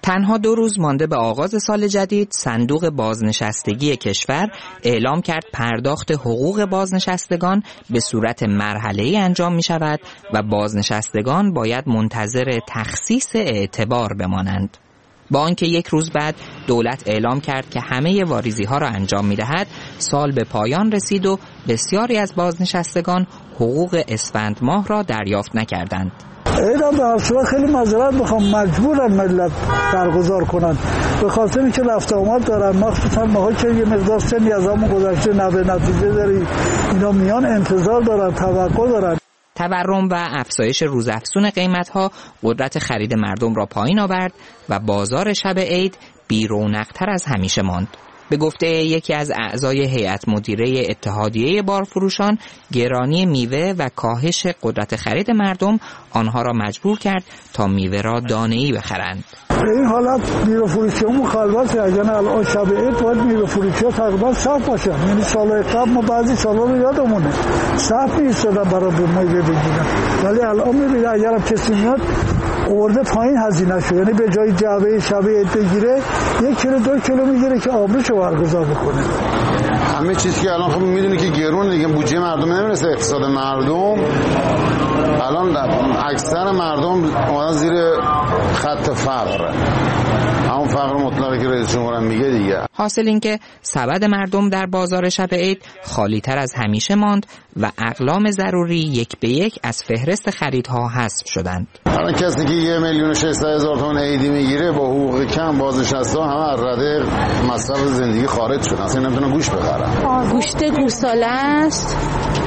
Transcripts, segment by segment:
تنها 2 روز مانده به آغاز سال جدید، صندوق بازنشستگی کشور اعلام کرد پرداخت حقوق بازنشستگان به صورت مرحله‌ای انجام می شود و بازنشستگان باید منتظر تخصیص اعتبار بمانند. با آنکه 1 روز بعد دولت اعلام کرد که همه واریزی‌ها را انجام می‌دهد، سال به پایان رسید و بسیاری از بازنشستگان حقوق اسفند ماه را دریافت نکردند. اینا به هر صورت خیلی معذرت میخوام، مجبورن ملت برگزار کنن به خاطر اینکه رفت آمد دارن، مخصوصا ماها که یه مقدار سنی از همون گذشته نتیجه داری، اینا میان انتظار دارن، توقع دارن. تورم و افزایش روزافزون قیمت‌ها قدرت خرید مردم را پایین آورد و بازار شب عید بی‌رونق‌تر از همیشه ماند. به گفته یکی از اعضای هیئت مدیره اتحادیه بارفروشان، گرانی میوه و کاهش قدرت خرید مردم آنها را مجبور کرد تا میوه را دانه‌ای بخرند. این حالت میوه فروشی‌ها مخالفته، یعنی الان شب عید باید میوه فروشی‌ها تقریبا صف باشن. یعنی سال‌های قبل ما بعضی سالا رو یادمونه صف می‌ایستادن برای میوه بگیرن، ولی الان می‌بینید اگرم کسی میاد آورده پایین هزینه شو، یعنی به جای جعبه شب عید بگیره 1 کیلو 2 کیلو میگیره که آبروشو برگزار بکنه. همه چیز که الان خب میدونی که گرون دیگه، بودجه مردم نمیرسه، اقتصاد مردم الان اکثر مردم اومدن زیر خط فقر، همون فقر مطلقی که رئیس جمهور میگه دیگه. حاصل این که سبد مردم در بازار شب عید خالی تر از همیشه ماند و اقلام ضروری 1 به 1 از فهرست خریدها حذف شدند. الان کسی که 1,600,000 تومان عیدی میگیره با حقوق کم، بازنشسته همه از رده مصرف زندگی خارج شدن، اصلا نمیتونن گوشت بخرن. گوشت گوساله است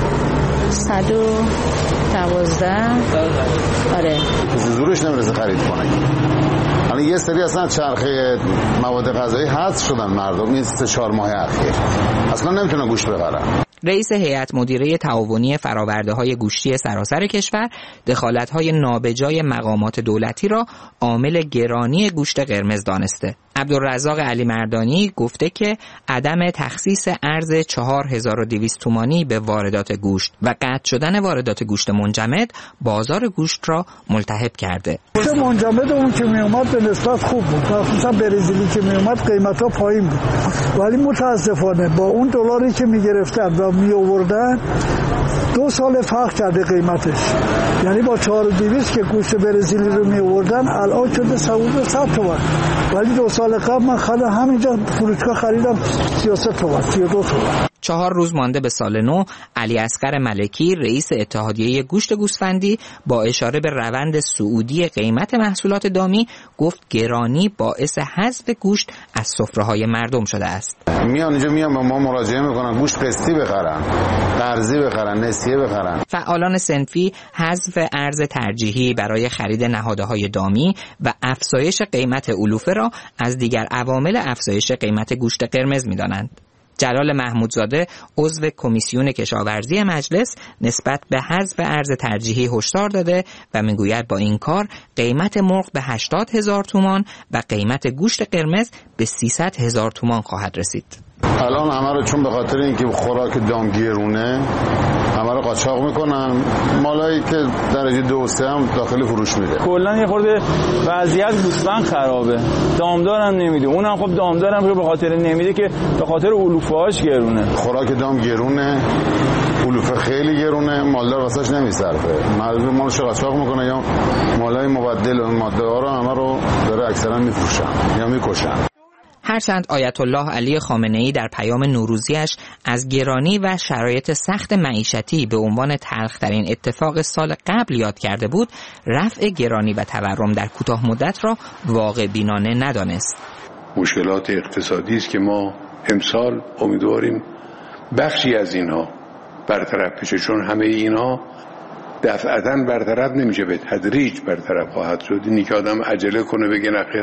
112. آره زورش نمیرسه خرید کنه. الان یه سری اصلا چرخه مواد غذایی حذف شدن مردم این 3-4 ماه اخیر، اصلا نمیتونن گوشت بخرن. رئیس هیئت مدیره تعاونی فرآورده‌های گوشتی سراسر کشور دخالت‌های نابجای مقامات دولتی را عامل گرانی گوشت قرمز دانسته. عبدالرزاق علی مردانی گفته که عدم تخصیص ارز 4200 تومانی به واردات گوشت و قطع شدن واردات گوشت منجمد بازار گوشت را ملتهب کرده. گوشت منجمد اون که می اومد به نسبت خوب بود، خصوصا برزیلی که می اومد قیمت‌ها پایین بود، ولی متاسفانه با اون دلاری که می گرفتن و می آوردن 2 سال فرق کرده قیمتش. یعنی با 4200 که گوشت برزیلی رو می آوردن الان شده 100 تومان، ولی 2 سال قبل من خودم همینجا فروشگاه خریدم 33 تومان 32 تومان. 4 روز مانده به سال نو، علی اصغر ملکی رئیس اتحادیه گوشت گوسفندی با اشاره به روند صعودی قیمت محصولات دامی گفت گرانی باعث حذف گوشت از سفره‌های مردم شده است. میان به ما مراجعه میکنن گوشت قسطی بخرن، قرضی بخرن، نسیه بخرن. فعالان صنفی حذف ارز ترجیحی برای خرید نهادهای دامی و افزایش قیمت علوفه را از دیگر عوامل افزایش قیمت گوشت قرمز می‌دانند. جلال محمودزاده عضو کمیسیون کشاورزی مجلس نسبت به حذف ارز ترجیحی هشدار داده و میگوید با این کار قیمت مرغ به 80,000 تومان و قیمت گوشت قرمز به 300,000 تومان خواهد رسید. الان همه رو چون به خاطر اینکه خوراک دام گرونه همه رو قاچاق میکنن، مالایی که درجه 2 و 3 هم داخل فروش میره. کلا یه خورده وضعیت گوسفند خرابه، دامدارم نمیده، اونم خب دامدارم به خاطر نمیده که به خاطر علوفه‌هاش گرونه. خوراک دام گرونه، علوفه خیلی گرونه، مالدار واسش نمیصرفه، مردم مالش قاچاق میکنه یا مالای مبدل و ماده ها رو همه رو داره اکثرا میفروشن یا میکشن. هرچند آیت الله علی خامنه‌ای در پیام نوروزیش از گرانی و شرایط سخت معیشتی به عنوان تلخ‌ترین اتفاق سال قبل یاد کرده بود، رفع گرانی و تورم در کوتاه مدت را واقع بینانه ندانست. مشکلات اقتصادی است که ما امسال امیدواریم بخشی از اینها برطرف بشه، چون همه اینها دفعتاً برطرف نمیشه، به تدریج برطرف خواهد شد. اینی که آدم عجله کنه بگه نخیر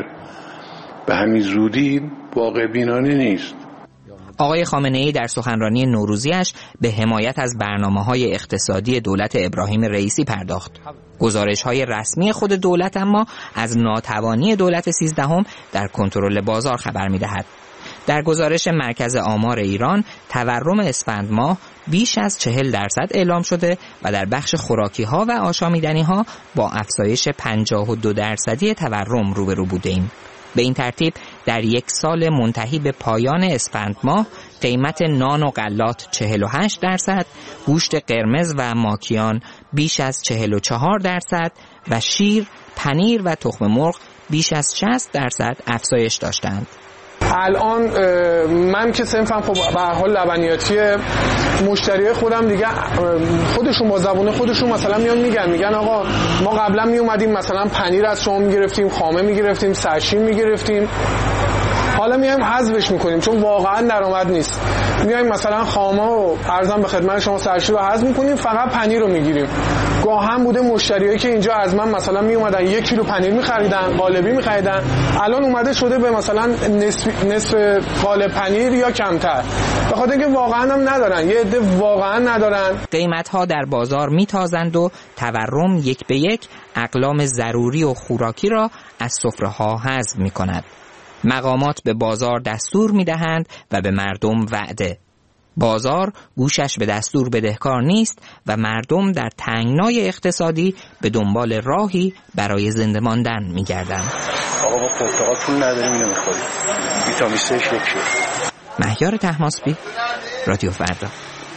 به همین زودی واقع بینانه نیست. آقای خامنه‌ای در سخنرانی نوروزیش به حمایت از برنامه‌های اقتصادی دولت ابراهیم رئیسی پرداخت. گزارش‌های رسمی خود دولت اما از ناتوانی دولت 13 در کنترل بازار خبر می‌دهد. در گزارش مرکز آمار ایران، تورم اسفند ماه بیش از 40% اعلام شده و در بخش خوراکی‌ها و آشامیدنی‌ها با افزایش 52% تورم روبرو بودیم. به این ترتیب در یک سال منتهی به پایان اسفند ماه قیمت نان و غلات 48%، گوشت قرمز و ماکیان بیش از 44% و شیر، پنیر و تخم مرغ بیش از 60% افزایش داشتند. الان من که صنفم خب به هر حال لبنیاتیه، مشتری خودم دیگه خودشون با زبون خودشون مثلا میگن آقا ما قبلا می اومدیم مثلا پنیر از شما میگرفتیم، خامه میگرفتیم، سرشین میگرفتیم، حالا میایم حذفش میکنیم چون واقعا درآمد نیست. میایم مثلا خامه و ارزم به خدمت شما سرشین رو حذف میکنیم، فقط پنیر رو میگیریم. گاه هم بوده مشتریایی که اینجا از من مثلا می اومدن 1 کیلو پنیر میخریدن، قالبی میخریدن، الان اومده شده به مثلا نصف قالب پنیر یا کمتر، به خاطر اینکه واقعا هم ندارن، یه عده واقعا ندارن. قیمت ها در بازار میتازند و تورم یک به یک اقلام ضروری و خوراکی را از سفره ها حذف میکند. مقامات به بازار دستور میدهند و به مردم وعده. بازار گوشش به دستور بدهکار نیست و مردم در تنگنای اقتصادی به دنبال راهی برای زنده ماندن میگردند. آقا با پرتقال پول نداریم اینو میخوریم. ویتامین C یکیه. مهیار طهماسبی، رادیو فردا.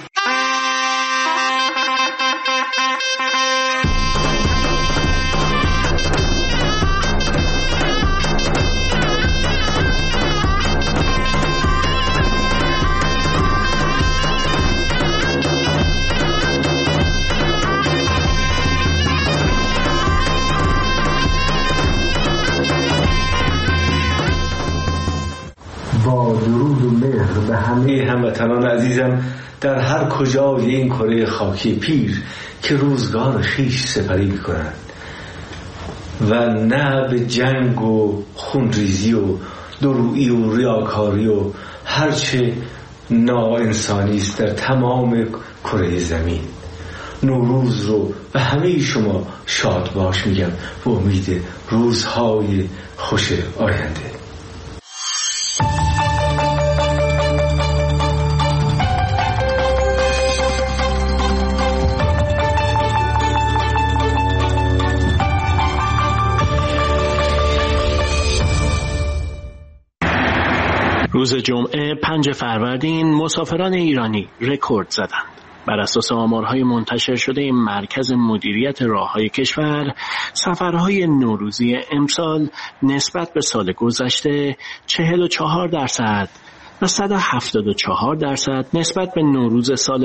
با درود و مهر به همه هموطنان عزیزم در هر کجای این کره خاکی پیر که روزگار خیش سپری می‌کنند و نه به جنگ و خونریزی و درویی و ریاکاری و هرچه ناانسانی است در تمام کره زمین. نوروز رو به همه شما شاد باش میگم و امید روزهای خوش آینده. روز جمعه 5 فروردین مسافران ایرانی رکورد زدند. بر اساس آمارهای منتشر شده مرکز مدیریت راههای کشور، سفرهای نوروزی امسال نسبت به سال گذشته 44% و 174% نسبت به نوروز سال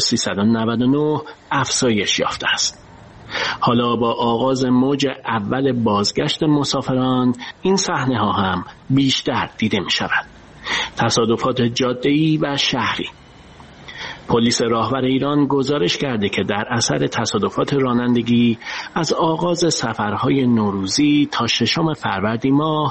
1399 افزایش یافته است. حالا با آغاز موج اول بازگشت مسافران این صحنه ها هم بیشتر دیده می شود. تصادفات جاده‌ای و شهری. پلیس راهور ایران گزارش کرده که در اثر تصادفات رانندگی از آغاز سفرهای نوروزی تا 6 فروردین ماه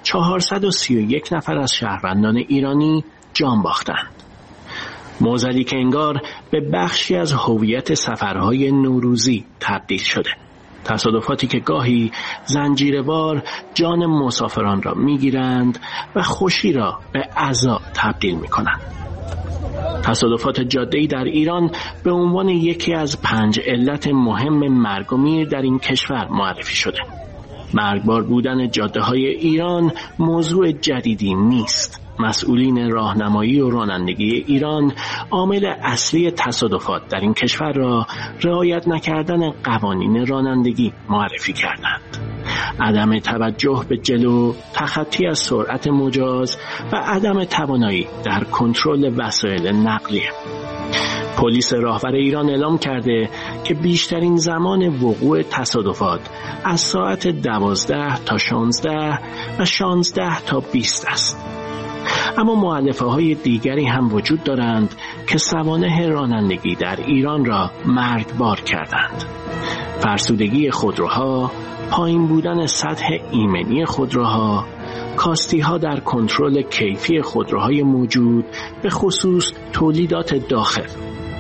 431 نفر از شهروندان ایرانی جان باختند. موزلی که انگار به بخشی از هویت سفرهای نوروزی تبدیل شده. تصادفاتی که گاهی زنجیروار جان مسافران را میگیرند و خوشی را به عزا تبدیل میکنند. تصادفات جاده‌ای در ایران به عنوان یکی از 5 علت مهم مرگ و میر در این کشور معرفی شده. مرگبار بودن جاده‌های ایران موضوع جدیدی نیست. مسئولین راهنمایی و رانندگی ایران عامل اصلی تصادفات در این کشور را رعایت نکردن قوانین رانندگی معرفی کردند. عدم توجه به جلو، تخطی از سرعت مجاز و عدم توانایی در کنترل وسایل نقلیه. پلیس راهور ایران اعلام کرده که بیشترین زمان وقوع تصادفات از ساعت 12 تا 16 و 16 تا 20 است. اما مؤلفه های دیگری هم وجود دارند که سوانح رانندگی در ایران را مرگبار کردند. فرسودگی خودروها، پایین بودن سطح ایمنی خودروها، کاستی‌ها در کنترل کیفی خودروهای موجود به خصوص تولیدات داخل،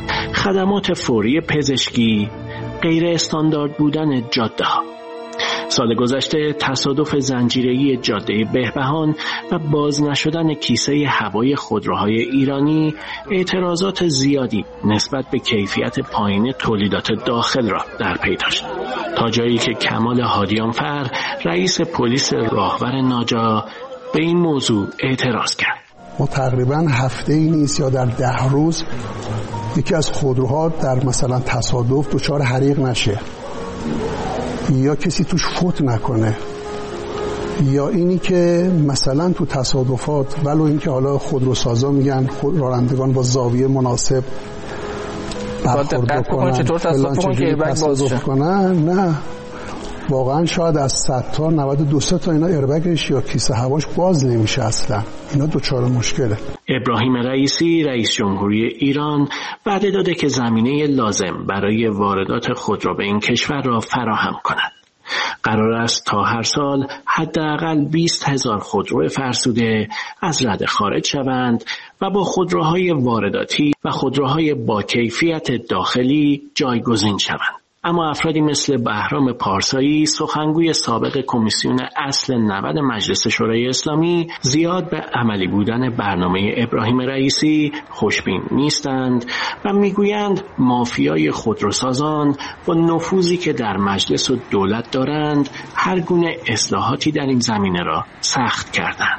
خدمات فوری پزشکی، غیر استاندارد بودن جاده‌ها. سال گذشته تصادف زنجیره‌ای جاده بهبهان و باز نشدن کیسه هوای خودروهای ایرانی اعتراضات زیادی نسبت به کیفیت پایین تولیدات داخل را در پی داشت، تا جایی که کمال هادیانفر رئیس پلیس راهور ناجا به این موضوع اعتراض کرد. ما تقریبا هفته‌ای نیست یا در 10 روز یکی از خودروها در مثلا تصادف دچار حریق نشه یا کسی توش فوت نکنه، یا اینی که مثلا تو تصادفات ولو اینکه حالا خودروسازا میگن رانندگان با زاویه مناسب برخورد کنن، چطور تصادف کنن، نه واقعا شاید از 100 تا 92 تا اینا ایربگش یا کیسه هواش باز نمیشه اصلا، اینا دوچار مشکله. ابراهیم رئیسی رئیس جمهوری ایران وعده داده که زمینه لازم برای واردات خودرو به این کشور را فراهم کند. قرار است تا هر سال حداقل 20,000 خودرو فرسوده از رده خارج شوند و با خودروهای وارداتی و خودروهای با کیفیت داخلی جایگزین شوند. اما افرادی مثل بهرام پارسایی، سخنگوی سابق کمیسیون اصل 90 مجلس شورای اسلامی، زیاد به عملی بودن برنامه ابراهیم رئیسی خوشبین نیستند و میگویند مافیای خودروسازان با نفوذی که در مجلس و دولت دارند هر گونه اصلاحاتی در این زمینه را سخت کردند.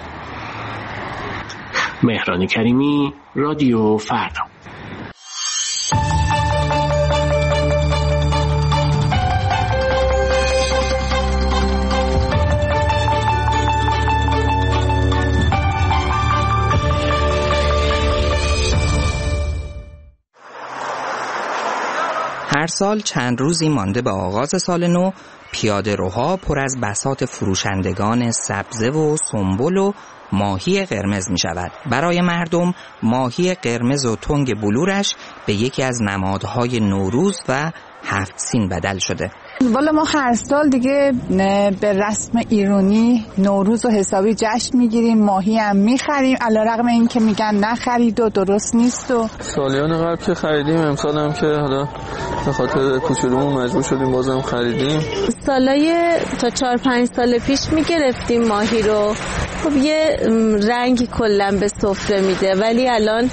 مهران کریمی، رادیو فردا. هر سال چند روزی مانده به آغاز سال نو، پیاده روها پر از بساط فروشندگان سبزه و سنبل و ماهی قرمز می شود. برای مردم ماهی قرمز و تنگ بلورش به یکی از نمادهای نوروز و 7 سین بدل شده. والا ما هر سال دیگه به رسم ایرانی نوروز و حسابی جشن میگیریم، ماهی هم میخریم، علیرغم این که میگن نخرید و درست نیست. و سالیان قبل که خریدیم، امسال هم که حالا به خاطر کوچولومون مجبور شدیم بازم خریدیم. سالای تا 4-5 سال پیش میگرفتیم ماهی رو، خب یه رنگی کلا به سفره میده، ولی الان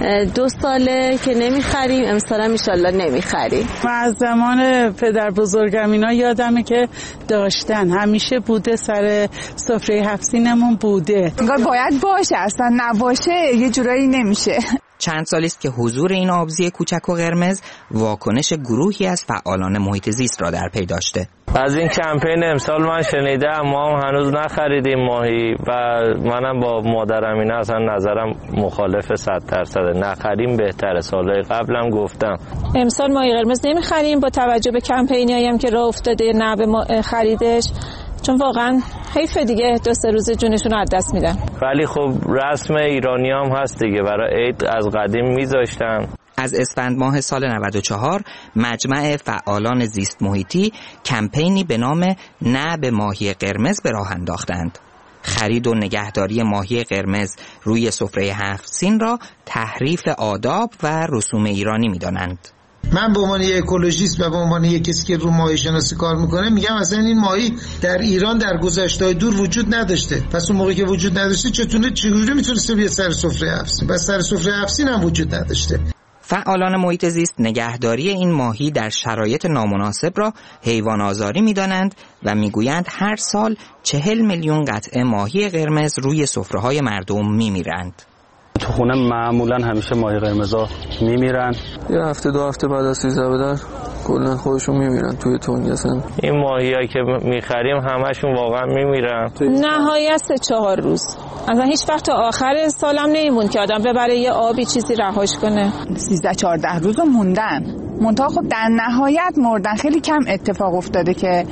2 ساله که نمیخریم، امسال هم انشالله نمیخریم. از زمان پدر بزرگم اینا یادمه که داشتن، همیشه بوده، سر سفره 7 سینمون بوده. انگار باید باشه، اصلا نباشه یه جورایی نمیشه. چند سالی است که حضور این آبزی کوچک و قرمز واکنش گروهی از فعالان محیط زیست را در پی داشته. از این کمپین امسال من شنیدم، ما هم هنوز نخریدیم ماهی و منم با مادرم اینا اصلا نظرم مخالف 100%. نخریم بهتره. سالهای قبلم گفتم امسال ماهی قرمز نمیخریم با توجه به کمپینی هم که راه افتاده نه به خریدش، چون واقعا حیف دیگه 2-3 روز جونشون رو از دست میدن. ولی خب رسم ایرانی هم هست دیگه، برای عید از قدیم میذاشتن. از اسفند ماه سال 94 مجمع فعالان زیست محیطی کمپینی به نام نه به ماهی قرمز به راه انداختند. خرید و نگهداری ماهی قرمز روی سفره 7 سین را تحریف آداب و رسوم ایرانی می‌دانند. من به عنوان یک اکولوژیست و به عنوان یک کسی که رو ماهی شناسی کار میکنه میگم اصلا این ماهی در ایران در گذشته دور وجود نداشته. پس اون موقعی که وجود نداشته چجوری میتونسته بیاد سر سفره 7 سین؟ بس سر سفره 7 سین هم وجود نداشته. فعالان محیط زیست نگهداری این ماهی در شرایط نامناسب را حیوان آزاری می‌دانند و میگویند هر سال 40 میلیون قطعه ماهی قرمز روی سفره‌های مردم میمیرند. تو خونه معمولا همیشه ماهی قرمزا میمیرن، یه هفته 2 هفته بعد از 13 بدر کلا خودشون میمیرن توی تنگ. اصلا این ماهیایی که میخریم همشون واقعا میمیرن. نهایت 3-4 روز. اصلا هیچ وقت تا آخر سالم نمیمون که آدم ببره یه آبی چیزی رهاش کنه. 13-14 روز موندن. منتها خب در نهایت مردن. خیلی کم اتفاق افتاده که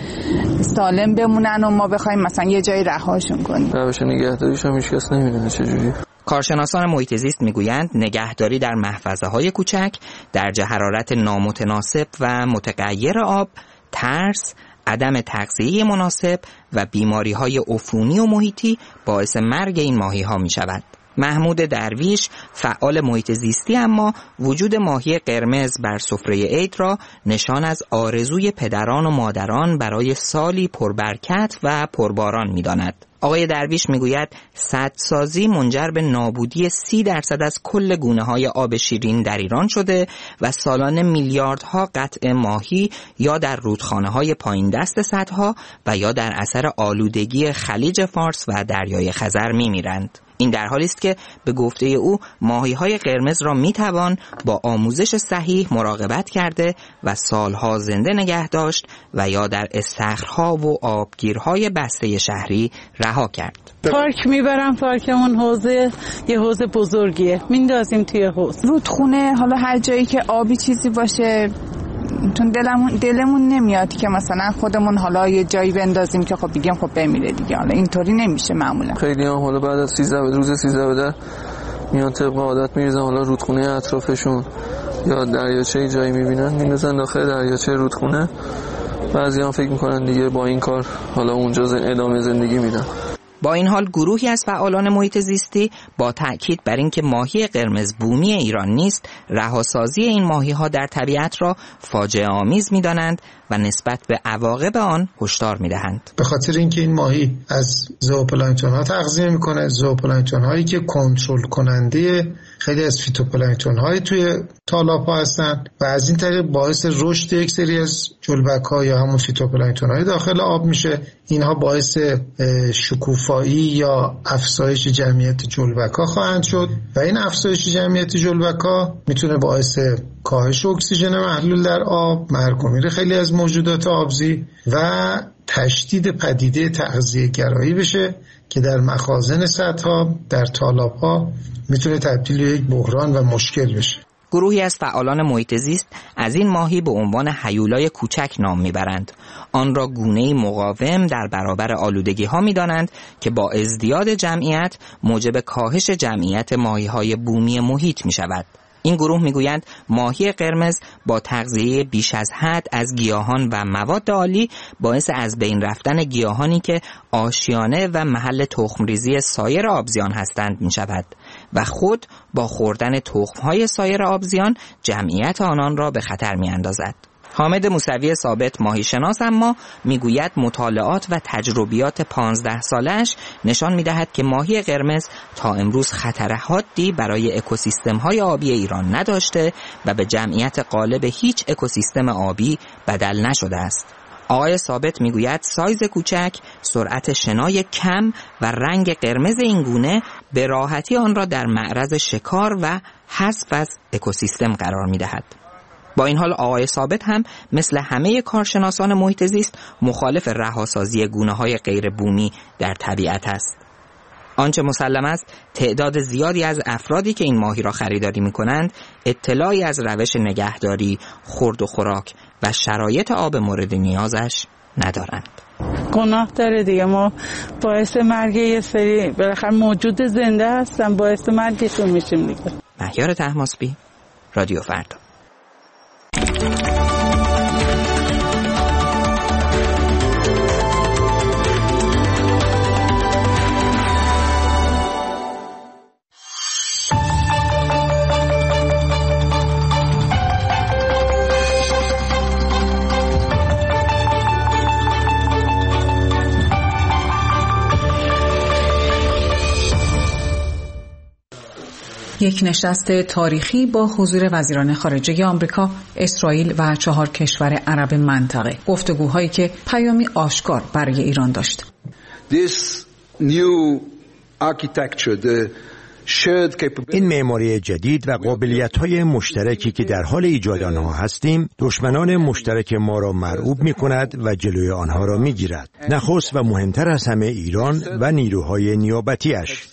سالم بمونن و ما بخوایم مثلا یه جایی رهاشون کنیم. روش نگهداریش هم هیچ کس نمیدونه چجوری. کارشناسان محیط زیست میگویند نگهداری در محفظه‌های کوچک، درجه حرارت نامتناسب و متغیر آب، ترس، عدم تغذیه مناسب و بیماری‌های عفونی و محیطی باعث مرگ این ماهی‌ها می‌شود. محمود درویش فعال محیط زیستی اما وجود ماهی قرمز بر سفره عید را نشان از آرزوی پدران و مادران برای سالی پربرکت و پرباران می‌داند. آقای درویش میگوید سدسازی منجر به نابودی 30% از کل گونه‌های آب شیرین در ایران شده و سالانه میلیاردها قطع ماهی یا در رودخانه‌های پایین دست سدها و یا در اثر آلودگی خلیج فارس و دریای خزر میمیرند. این در حالی است که به گفته او ماهی‌های قرمز را میتوان با آموزش صحیح مراقبت کرده و سالها زنده نگه داشت و یا در استخرها و آبگیرهای بسته شهری رها کرد. پارک میبرم، پارکمون حوضه یه حوض بزرگیه، میندازیم توی حوض. رودخونه، حالا هر جایی که آبی چیزی باشه، چون دلمون نمیاد که مثلا خودمون حالا یه جایی بندازیم که خب بگیم خب بمیره دیگه. حالا اینطوری نمیشه معمولا. خیلی هم حالا بعد از روز 13 به در میان طبق عادت میریزن حالا رودخونه اطرافشون یا دریاچه جایی میبینن میندازن داخل دریاچه رودخونه. بعضی هم فکر میکنن دیگه با این کار حالا اونجا ادامه زندگی میدن. با این حال گروهی از فعالان محیط زیستی با تأکید بر اینکه ماهی قرمز بومی ایران نیست، رهاسازی این ماهی‌ها در طبیعت را فاجعه آمیز می‌دانند و نسبت به عواقب آن هشدار می‌دهند. به خاطر اینکه این ماهی از زوپلانکتون‌ها تغذیه می‌کنه، زوپلانکتون‌هایی که کنترل کننده خیلی از فیتوپلانکتون‌های توی تالاب‌ها هستن و از این طریق باعث رشد یک سری از جلبک‌ها یا همون فیتوپلانکتون‌های داخل آب میشه. اینها باعث شکوفایی یا افزایش جمعیت جلبک‌ها خواهند شد و این افزایش جمعیت جلبک‌ها میتونه باعث کاهش اکسیژن محلول در آب، مرگ و میر خیلی از موجودات آبزی و تشدید پدیده تغذیه‌گرایی بشه که در مخازن سدها، در تالاب‌ها میتونه تبدیل به یک بحران و مشکل بشه. گروهی از فعالان محیط زیست از این ماهی به عنوان هیولای کوچک نام میبرند. آن را گونه‌ای مقاوم در برابر آلودگی‌ها می‌دانند که با ازدیاد جمعیت موجب کاهش جمعیت ماهی‌های بومی محیط می‌شود. این گروه میگویند ماهی قرمز با تغذیه بیش از حد از گیاهان و مواد آلی باعث از بین رفتن گیاهانی که آشیانه و محل تخمریزی سایر آبزیان هستند میشود و خود با خوردن تخمهای سایر آبزیان جمعیت آنان را به خطر میاندازد. حامد موسوی ثابت ماهیشناس اما میگوید مطالعات و تجربیات 15 سالش نشان میدهد که ماهی قرمز تا امروز خطر حادی برای اکوسیستم‌های آبی ایران نداشته و به جمعیت غالب هیچ اکوسیستم آبی بدل نشده است. آقای ثابت میگوید سایز کوچک، سرعت شنای کم و رنگ قرمز این گونه به راحتی آن را در معرض شکار و حذف از اکوسیستم قرار میدهد. با این حال آقای ثابت هم مثل همه کارشناسان محیط زیست مخالف رهاسازی گونه‌های غیر بومی در طبیعت است. آنچه مسلم است تعداد زیادی از افرادی که این ماهی را خریداری می‌کنند اطلاعی از روش نگهداری، خورد و خوراک و شرایط آب مورد نیازش ندارند. گناه داره دیگه، ما باعث مرگ یه سری بالاخره موجود زنده هستن، باعث مرگشون میشیم دیگه. مهیار طهماسبی، رادیو فردا. یک نشست تاریخی با حضور وزیران خارجه آمریکا، اسرائیل و 4 کشور عرب منطقه. گفتگوهایی که پیامی آشکار برای ایران داشت. این معماری جدید و قابلیت‌های مشترکی که در حال ایجاد آنها هستیم، دشمنان مشترک ما را مرعوب می‌کند و جلوی آنها را می‌گیرد. نخست و مهمتر از همه ایران و نیروهای نیابتی‌اش.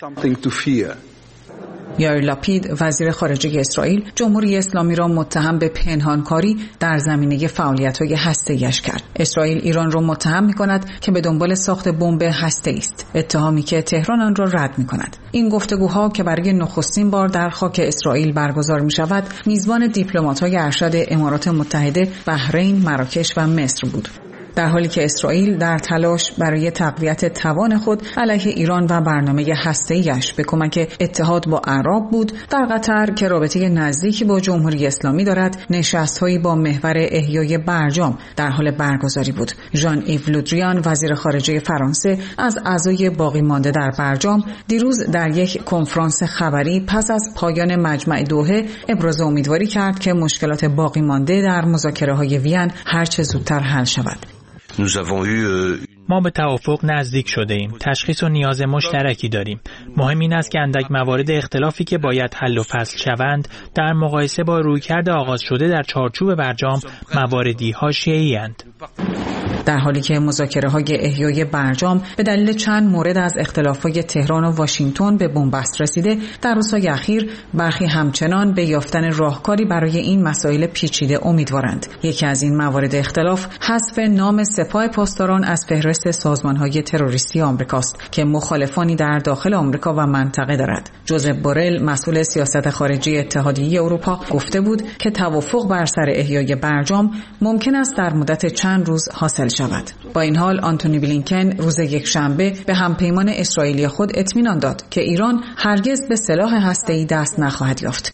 یائیر لاپید وزیر خارجه اسرائیل جمهوری اسلامی را متهم به پنهانکاری در زمینه فعالیت‌های هسته‌ایش کرد. اسرائیل ایران را متهم می‌کند که به دنبال ساخت بمب هسته‌ای است، اتهامی که تهران آن را رد می‌کند. این گفتگوها که برای نخستین بار در خاک اسرائیل برگزار می‌شود، میزبان دیپلمات‌های ارشد امارات متحده، بحرین، مراکش و مصر بود. در حالی که اسرائیل در تلاش برای تقویت توان خود علیه ایران و برنامه هسته‌ایش به کمک اتحاد با اعراب بود، در قطر که رابطه نزدیکی با جمهوری اسلامی دارد، نشست‌هایی با محور احیای برجام در حال برگزاری بود. ژان ایو لودریان وزیر خارجه فرانسه از اعضای باقی مانده در برجام دیروز در یک کنفرانس خبری پس از پایان مجمع دوحه ابراز امیدواری کرد که مشکلات باقی مانده در مذاکره‌های وین هرچه زودتر حل شود. ما به توافق نزدیک شده ایم. تشخیص و نیاز مشترکی داریم. مهم این است که اندک موارد اختلافی که باید حل و فصل شوند در مقایسه با رویکرد آغاز شده در چارچوب برجام مواردی حاشیه‌ای اند. در حالی که مذاکره‌های احیای برجام به دلیل چند مورد از اختلافات تهران و واشنگتن به بنبست رسیده، در روزهای اخیر برخی همچنان به یافتن راهکاری برای این مسائل پیچیده امیدوارند. یکی از این موارد اختلاف حذف نام سپاه پاسداران از فهرست سازمان‌های تروریستی آمریکاست که مخالفانی در داخل آمریکا و منطقه دارد. جوزف بورل مسئول سیاست خارجی اتحادیه اروپا گفته بود که توافق بر سر احیای برجام ممکن است در مدت چند روز حاصل شود. با این حال آنتونی بلینکن روز یکشنبه به همپیمان اسرائیلی خود اطمینان داد که ایران هرگز به سلاح هسته‌ای دست نخواهد یافت.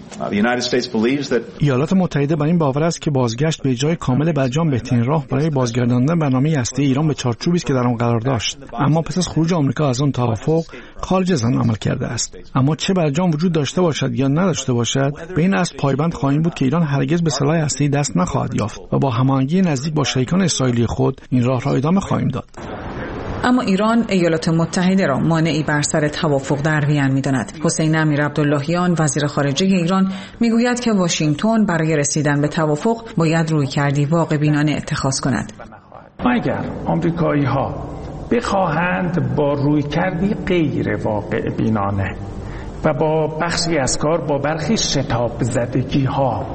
ایالات متحده بر این باور است که بازگشت به اجرای کامل برجام بهترین راه برای بازگرداندن برنامه هسته‌ای ایران به چارچوبی است که در آن قرار داشت. اما پس از خروج آمریکا از آن توافق خارج از آن عمل کرده است. اما چه برجام وجود داشته باشد یا نداشته باشد، به این اصل پایبند خواهیم بود که ایران هرگز به سلاح هسته‌ای دست نخواهد یافت و با هماهنگی نزدیک با شریکان اسرائیلی خود این راه را ادامه خواهیم داد. اما ایران ایالات متحده را مانعی بر سر توافق در وین می‌داند. حسین امیرعبداللهیان وزیر خارجه ایران میگوید که واشنگتن برای رسیدن به توافق باید رویکردی واقع‌بینانه اتخاذ کند. اگر آمریکایی‌ها بخواهند با رویکردی غیر واقع‌بینانه و با بخشی از کار با برخی شتاب زدگی‌ها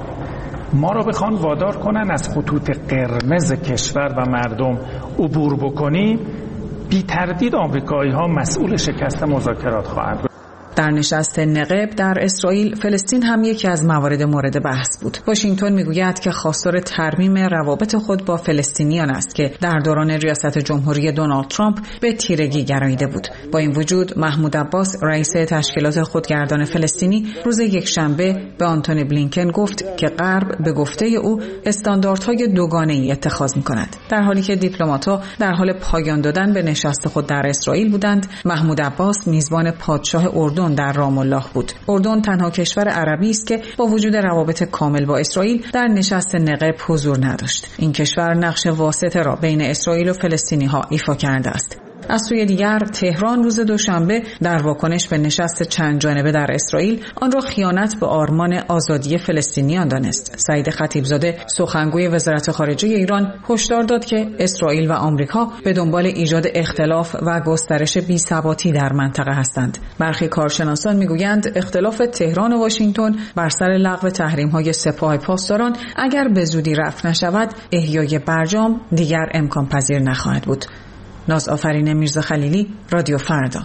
ما را بخوان وادار کنن از خطوط قرمز کشور و مردم عبور بکنیم، بی تردید آمریکایی‌ها مسئول شکست مذاکرات خواهند بود. در نشست نقب در اسرائیل، فلسطین هم یکی از موارد مورد بحث بود. واشنگتن میگوید که خواستار ترمیم روابط خود با فلسطینیان است که در دوران ریاست جمهوری دونالد ترامپ به تیرگی گراییده بود. با این وجود محمود عباس رئیس تشکیلات خودگردان فلسطینی روز یکشنبه به آنتونی بلینکن گفت که غرب به گفته او استانداردهای دوگانه‌ای اتخاذ می‌کند. در حالی که دیپلمات‌ها در حال پایان دادن به نشست خود در اسرائیل بودند، محمود عباس میزبان پادشاه اردن در رام الله بود. اردن تنها کشور عربی است که با وجود روابط کامل با اسرائیل در نشست نقب حضور نداشت. این کشور نقش واسطه را بین اسرائیل و فلسطینی‌ها ایفا کرده است. از سوی دیگر تهران روز دوشنبه در واکنش به نشست چند جانبه در اسرائیل آن را خیانت به آرمان آزادی فلسطینیان دانست. سعید خطیبزاده سخنگوی وزارت خارجه ایران هشدار داد که اسرائیل و آمریکا به دنبال ایجاد اختلاف و گسترش بی‌ثباتی در منطقه هستند. برخی کارشناسان میگویند اختلاف تهران و واشنگتن بر سر لغو تحریم‌های سپاه پاسداران اگر به زودی رفع نشود، احیای برجام دیگر امکان پذیر نخواهد بود. نازآفرین میرزا خلیلی، رادیو فردا.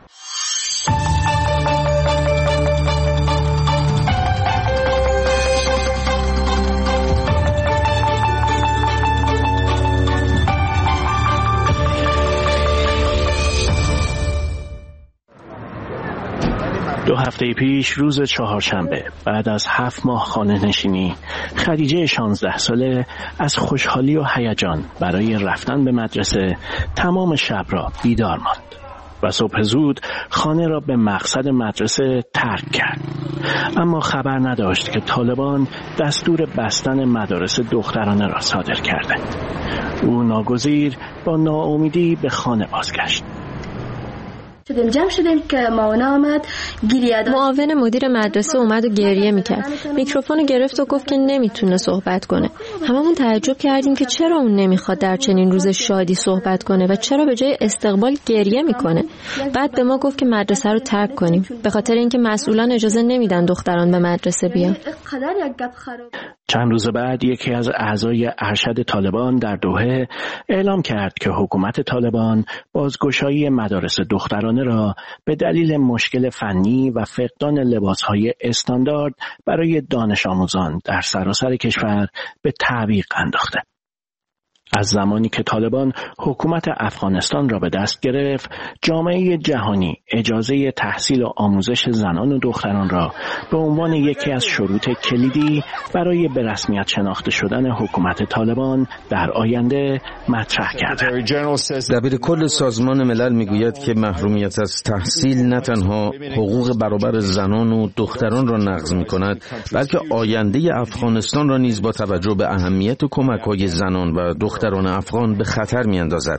دو هفته پیش روز چهارشنبه بعد از 7 ماه خانه نشینی، خدیجه 16 ساله از خوشحالی و هیجان برای رفتن به مدرسه تمام شب را بیدار ماند و صبح زود خانه را به مقصد مدرسه ترک کرد. اما خبر نداشت که طالبان دستور بستن مدارس دخترانه را صادر کرده. او ناگزیر با ناامیدی به خانه بازگشت. جمع شدیم که معاونه آمد، معاون مدیر مدرسه اومد و گریه میکرد. میکروفون گرفت و گفت که نمیتونه صحبت کنه. هممون تعجب کردیم که چرا اون نمیخواد در چنین روز شادی صحبت کنه و چرا به جای استقبال گریه میکنه. بعد به ما گفت که مدرسه رو ترک کنیم به خاطر اینکه مسئولان اجازه نمیدن دختران به مدرسه بیان. چند روز بعد یکی از اعضای ارشد طالبان در دوحه اعلام کرد که حکومت طالبان بازگشایی مدارس دخترانه را به دلیل مشکل فنی و فقدان لباسهای استاندارد برای دانش آموزان در سراسر کشور به تعویق انداخته. از زمانی که طالبان حکومت افغانستان را به دست گرفت، جامعه جهانی اجازه تحصیل و آموزش زنان و دختران را به عنوان یکی از شروط کلیدی برای به رسمیت شناخته شدن حکومت طالبان در آینده مطرح کرده. دبیر کل سازمان ملل میگوید که محرومیت از تحصیل نه تنها حقوق برابر زنان و دختران را نقض می‌کند، بلکه آینده افغانستان را نیز با توجه به اهمیت کمک‌های زنان و دختران افغان به خطر می‌اندازد.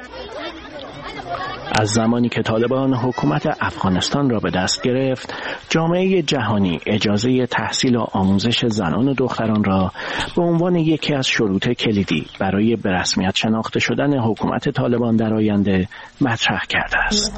از زمانی که طالبان حکومت افغانستان را به دست گرفت، جامعه جهانی اجازه تحصیل و آموزش زنان و دختران را به عنوان یکی از شروط کلیدی برای به رسمیت شناخته شدن حکومت طالبان در آینده مطرح کرده است.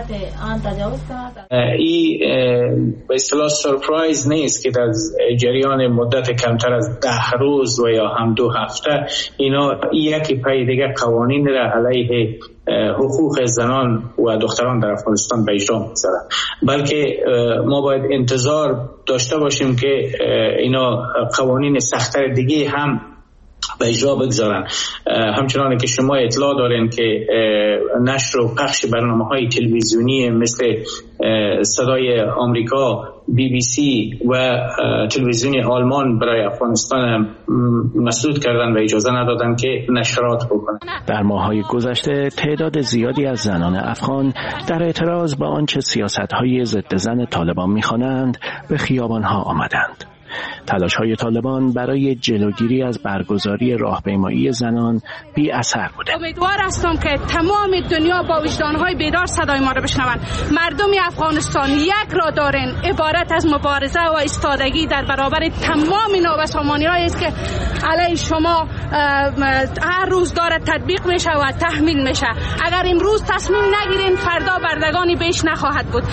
این به اصطلاح سورپرایز نیست که در جریان مدت کمتر از 10 روز و یا هم 2 هفته اینا یکی پای دیگه قوانین را علیه حقوق زنان و دختران در افغانستان به اجرا می‌گذارند، بلکه ما باید انتظار داشته باشیم که اینا قوانین سخت‌تر دیگه هم به اجرا بگذارن. همچنان که شما اطلاع دارین که نشر و پخش برنامه‌های تلویزیونی مثل صدای آمریکا، BBC و تلویزیون آلمان برای افغانستان مسدود کردن و اجازه ندادن که نشرات بکنن. در ماه‌های گذشته تعداد زیادی از زنان افغان در اعتراض به آنچه سیاست‌های ضد زن طالبان می‌خوانند به خیابان‌ها آمدند. تلاش‌های طالبان برای جلوگیری از برگزاری راهپیمایی زنان بی اثر بوده. امیدوار هستم که تمام دنیا با وجدان‌های بیدار صدای ما را بشنوند. مردم افغانستان یک را دارن، عبارت از مبارزه و ایستادگی در برابر تمام نابسامانی‌هایی است که علیه شما هر روز داره تطبیق میشه و تحمیل میشه. اگر امروز تصمیم نگیرین فردا بردگانی بیش نخواهد بود.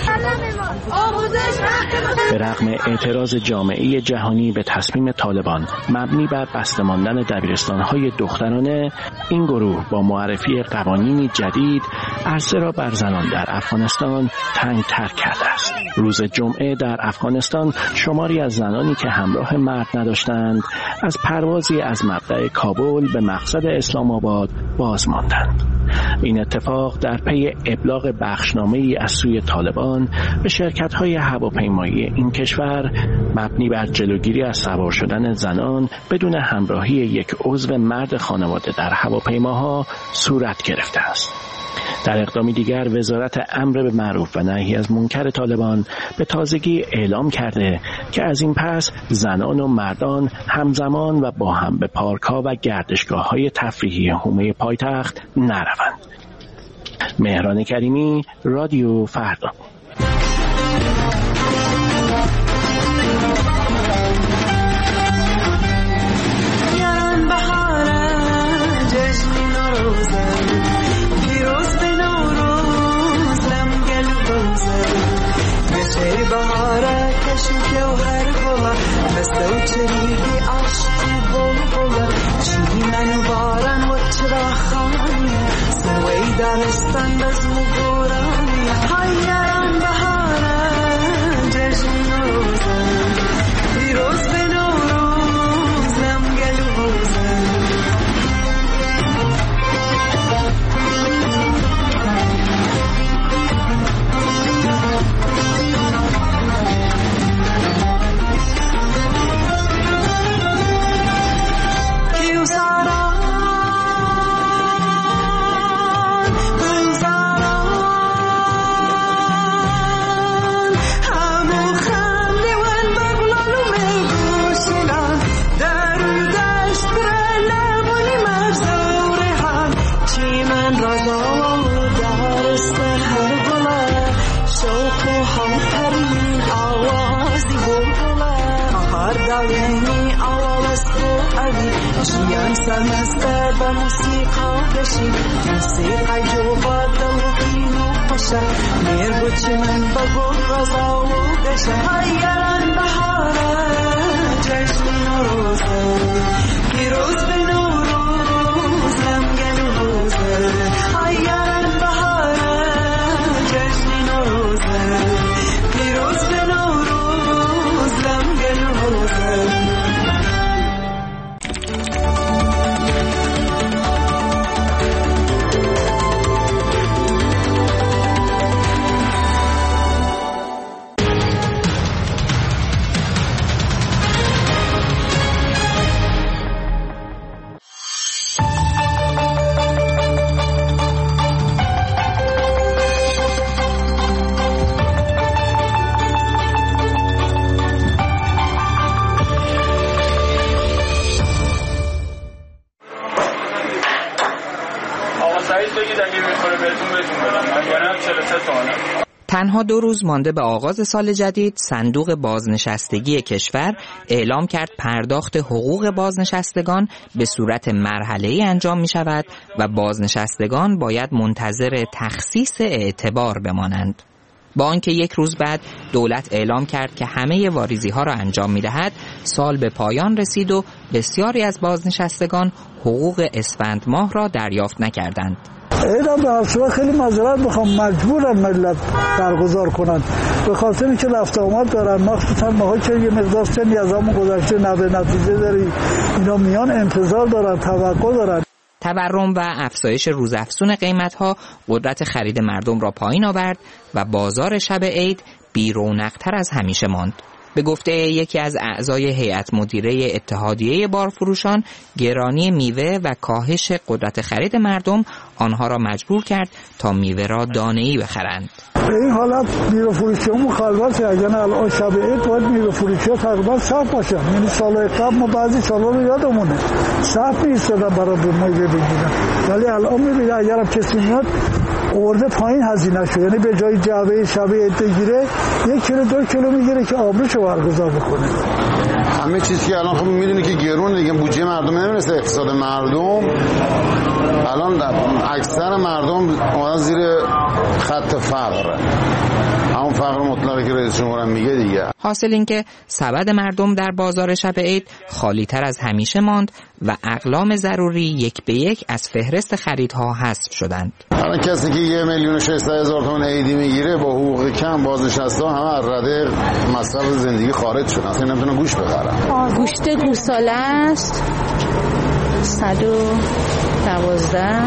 به رغم اعتراض جامعه جهانی به تصمیم طالبان مبنی بر بسته ماندن دبیرستان‌های دخترانه، این گروه با معرفی قوانینی جدید عرصه را بر زنان در افغانستان تنگ‌تر کرده است. روز جمعه در افغانستان شماری از زنانی که همراه مرد نداشتند از پروازی از مبدأ کابل به مقصد اسلام آباد باز ماندند. این اتفاق در پی ابلاغ بخشنامه‌ای از سوی طالبان به شرکت‌های هواپیمایی این کشور مبنی بر جلوگیری از سوار شدن زنان بدون همراهی یک عضو مرد خانواده در هواپیماها صورت گرفته است. در اقدامی دیگر وزارت امر به معروف و نهی از منکر طالبان به تازگی اعلام کرده که از این پس زنان و مردان همزمان و با هم به پارک‌ها و گردشگاه‌های تفریحی حومه پایتخت نروند. مهران کریمی، رادیو فردا. دانستن از مبارانی هایران بهاره جشن نوروزن پیروز به نوروز نمگل بوزن کیو سارا سمستر با موسیقا بشی موسیقای جو با دل و خینو پشه میر بچی من با گل رضا و گشه هایران بهاره جشن نوروزه پیروز به نوروز نمگل روزه هایران بهاره جشن نوروزه پیروز به نوروز نمگل روزه تنها 2 روز مانده به آغاز سال جدید، صندوق بازنشستگی کشور اعلام کرد پرداخت حقوق بازنشستگان به صورت مرحله‌ای انجام می شود و بازنشستگان باید منتظر تخصیص اعتبار بمانند. با آنکه 1 روز بعد دولت اعلام کرد که همه واریزی‌ها را انجام می‌دهد، سال به پایان رسید و بسیاری از بازنشستگان حقوق اسفند ماه را دریافت نکردند. عیدم به هر صورت خیلی معذرت میخوام، مجبورن ملت برگزار کنند به خاطر اینکه رفت آمد دارن، مخصوصا ماها که یه مقدار سنی از همون گذشته نتیجه داری، اینا میان انتظار دارن، توقع دارن. تورم و افزایش روزافزون قیمت‌ها قدرت خرید مردم را پایین آورد و بازار شب عید بی‌رونق‌تر از همیشه ماند. به گفته یکی از اعضای هیئت مدیره اتحادیه بارفروشان، گرانی میوه و کاهش قدرت خرید مردم آنها را مجبور کرد تا میوه را دانه‌ای بخرند. این حالت میوه فروشی‌ها خلوته، اگر الان شب عید باید میوه فروشی‌ها تقریبا صف باشن. یعنی سال‌های قبل ما بعضی سالا رو یادمونه صف می‌ایستادن برای میوه بگیرن، ولی الان می‌بینید اگرم کسی میاد آورده پایین هزینه شد، یعنی به جای جعبه شب عید بگیره 1 کیلو 2 کیلو میگیره که آبروشو برگزار بکنه. همه چیزی که الان خب می‌دونی که گرون دیگه، بودجه مردم نمیرسه، اقتصاد مردم الان اکثر مردم اومدن زیر خط فقر، همون فقر مطلقی که رئیس جمهور میگه دیگه. حاصل این که سبد مردم در بازار شب عید خالی تر از همیشه ماند و اقلام ضروری 1 به 1 از فهرست خریدها حذف شدند. الان کسی که 1,600,000 تومان عیدی میگیره با حقوق کم، بازنشسته همه از رده مصرف زندگی خارج شدن، اصلا نمیتونن گوشت بخرن. گوشت گوساله است 112.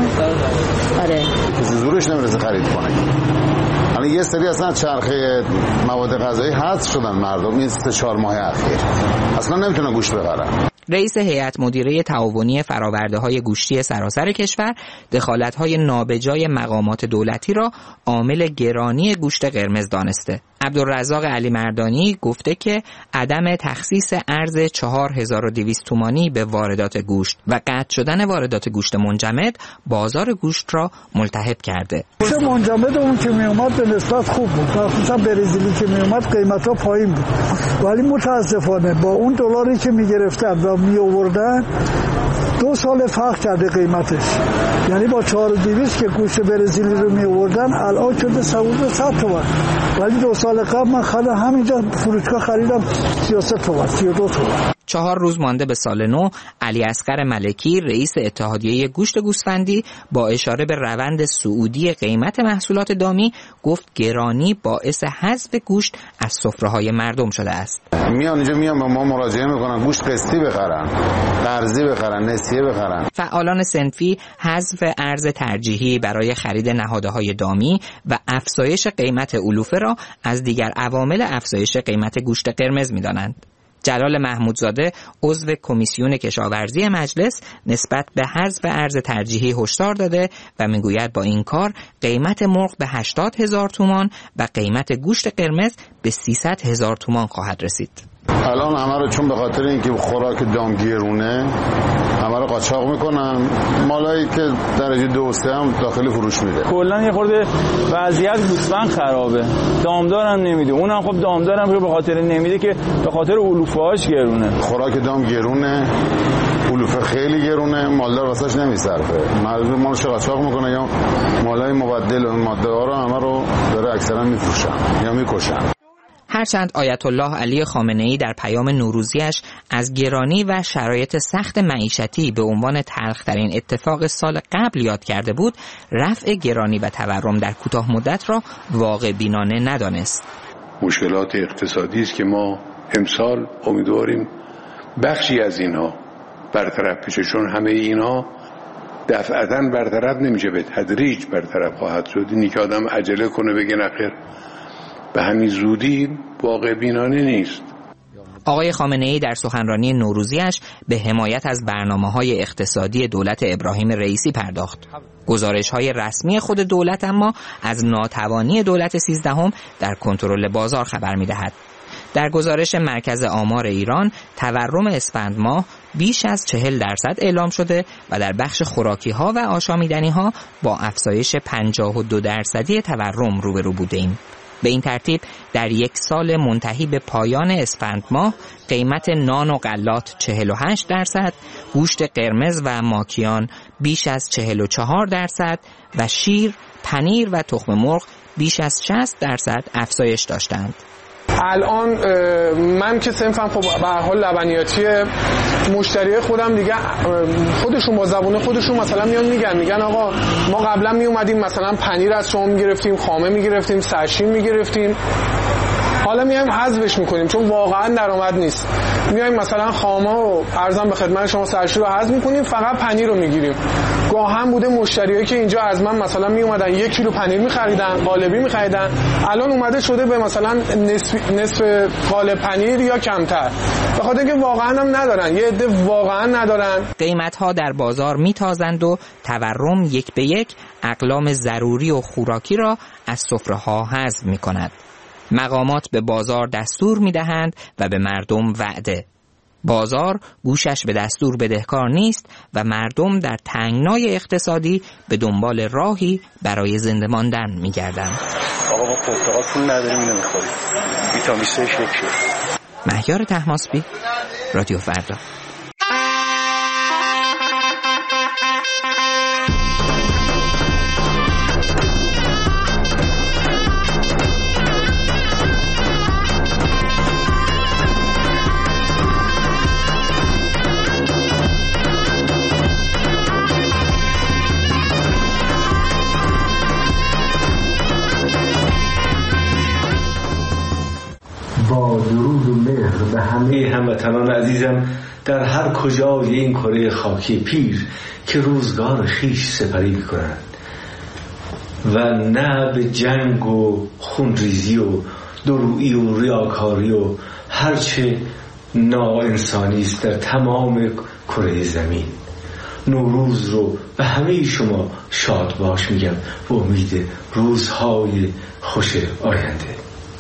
آره کسی زورش نمیرسه خرید کنه. الان یه سری اصلا چرخه مواد غذایی حذف شدن مردم این 3-4 ماه اخیر، اصلا نمیتونن گوشت بخرن. رئیس هیئت مدیره تعاونی فرآورده‌های گوشتی سراسر کشور دخالت‌های نابجای مقامات دولتی را عامل گرانی گوشت قرمز دانسته. عبدالرزاق علی مردانی گفته که عدم تخصیص ارز 4200 تومانی به واردات گوشت و قطع شدن واردات گوشت منجمد بازار گوشت را ملتهب کرده. گوشت منجمد اون که می اومد به نسبت خوب بود، مخصوصا برزیلی که می اومد قیمت‌ها پایین بود، ولی متاسفانه با اون دلاری که می گرفتن و می آوردن 2 سال فرق کرده قیمتش. یعنی با 4200 که گوشت برزیلی رو می آوردن الان شده 100 تومان، ولی 2 سال قبل من خریدم همینجا فروشگاه خریدم 33 تومان 32 تومان. 4 روز مانده به سال نو، علی اصغر ملکی رئیس اتحادیه گوشت گوسفندی با اشاره به روند صعودی قیمت محصولات دامی گفت گرانی باعث حذف گوشت از سفره‌های مردم شده است. میان به ما مراجعه میکنن گوشت قسطی بخرن، قرضی بخرن، نسیه بخرن. فعالان صنفی حذف ارز ترجیحی برای خرید نهادهای دامی و افزایش قیمت علوفه را از دیگر عوامل افزایش قیمت گوشت قرمز می‌دانند. جلال محمودزاده عضو کمیسیون کشاورزی مجلس نسبت به حذف ارز ترجیحی هشدار داده و میگوید با این کار قیمت مرغ به 80,000 تومان و قیمت گوشت قرمز به 300,000 تومان خواهد رسید. الان همه رو چون به خاطر اینکه خوراک دام گرونه همه رو قاچاق میکنن، مالایی که درجه 2 و 3 هم داخل فروش میده. کلا یه خورده وضعیت گوسفند خرابه، دامدارم نمیده، اونم خب دامدارم به خاطر نمیده که به خاطر علوفه‌هاش گرونه. خوراک دام گرونه، علوفه خیلی گرونه، مالدار واسش نمیصرفه، مردم مالش قاچاق میکنه یا مالای مبدل و ماده ها رو همه رو داره اکثرا میفروشن یا میکشن. هرچند آیت الله علی خامنه‌ای در پیام نوروزیش از گرانی و شرایط سخت معیشتی به عنوان تلخ‌ترین اتفاق سال قبل یاد کرده بود، رفع گرانی و تورم در کوتاه مدت را واقع بینانه ندانست. مشکلات اقتصادی است که ما امسال امیدواریم بخشی از اینها برطرف بشه، چون همه اینها دفعتاً برطرف نمیشه، به تدریج برطرف خواهد شد. اینی که آدم عجله کنه بگه نخیر به همین زودی واقع بینانه نیست. آقای خامنه‌ای در سخنرانی نوروزیش به حمایت از برنامه‌های اقتصادی دولت ابراهیم رئیسی پرداخت. گزارش‌های رسمی خود دولت اما از ناتوانی دولت 13 در کنترل بازار خبر می‌دهد. در گزارش مرکز آمار ایران، تورم اسفند ماه بیش از 40% اعلام شده و در بخش خوراکی‌ها و آشامیدنی‌ها با افزایش 52% تورم روبرو بودیم. به این ترتیب در یک سال منتهی به پایان اسفند ماه قیمت نان و غلات 48%، گوشت قرمز و ماکیان بیش از 44% و شیر، پنیر و تخم مرغ بیش از 60% افزایش داشتند. الان من که صنفم خب به هر حال لبنیاتی، مشتری خودم دیگه خودشون با زبون خودشون مثلا میگن آقا ما قبلا می اومدیم مثلا پنیر از شما میگرفتیم، خامه میگرفتیم، سرشین میگرفتیم، حالا میایم حذفش میکنیم چون واقعا درآمد نیست. میایم مثلا خامه رو ارزم به خدمت شما سرشین رو حذف میکنیم، فقط پنیر رو میگیریم. گاه هم بوده مشتریایی که اینجا از من مثلا می اومدن 1 کیلو پنیر میخریدن، قالبی میخریدن، الان اومده شده به مثلا نصف قالب پنیر یا کمتر، به خاطر اینکه واقعا هم ندارن، یه عده واقعا ندارن. قیمت ها در بازار میتازند و تورم یک به یک اقلام ضروری و خوراکی را از سفره ها حذف میکند. مقامات به بازار دستور میدهند و به مردم وعده. بازار گوشش به دستور بدهکار نیست و مردم در تنگنای اقتصادی به دنبال راهی برای زنده ماندن میگردند. آقا ما پرتقال پول نداریم نمیخوریم. ویتامین C شکل. مهیار طهماسبی، رادیو فردا. با درود و مهر به همه هموطنان عزیزم در هر کجای این کره خاکی پیر که روزگار خیش سپری می‌کنند و نه به جنگ و خونریزی و درویی و ریاکاری و هرچه ناانسانی است در تمام کره زمین. نوروز رو به همه شما شاد باش میگم و امید روزهای خوش آینده.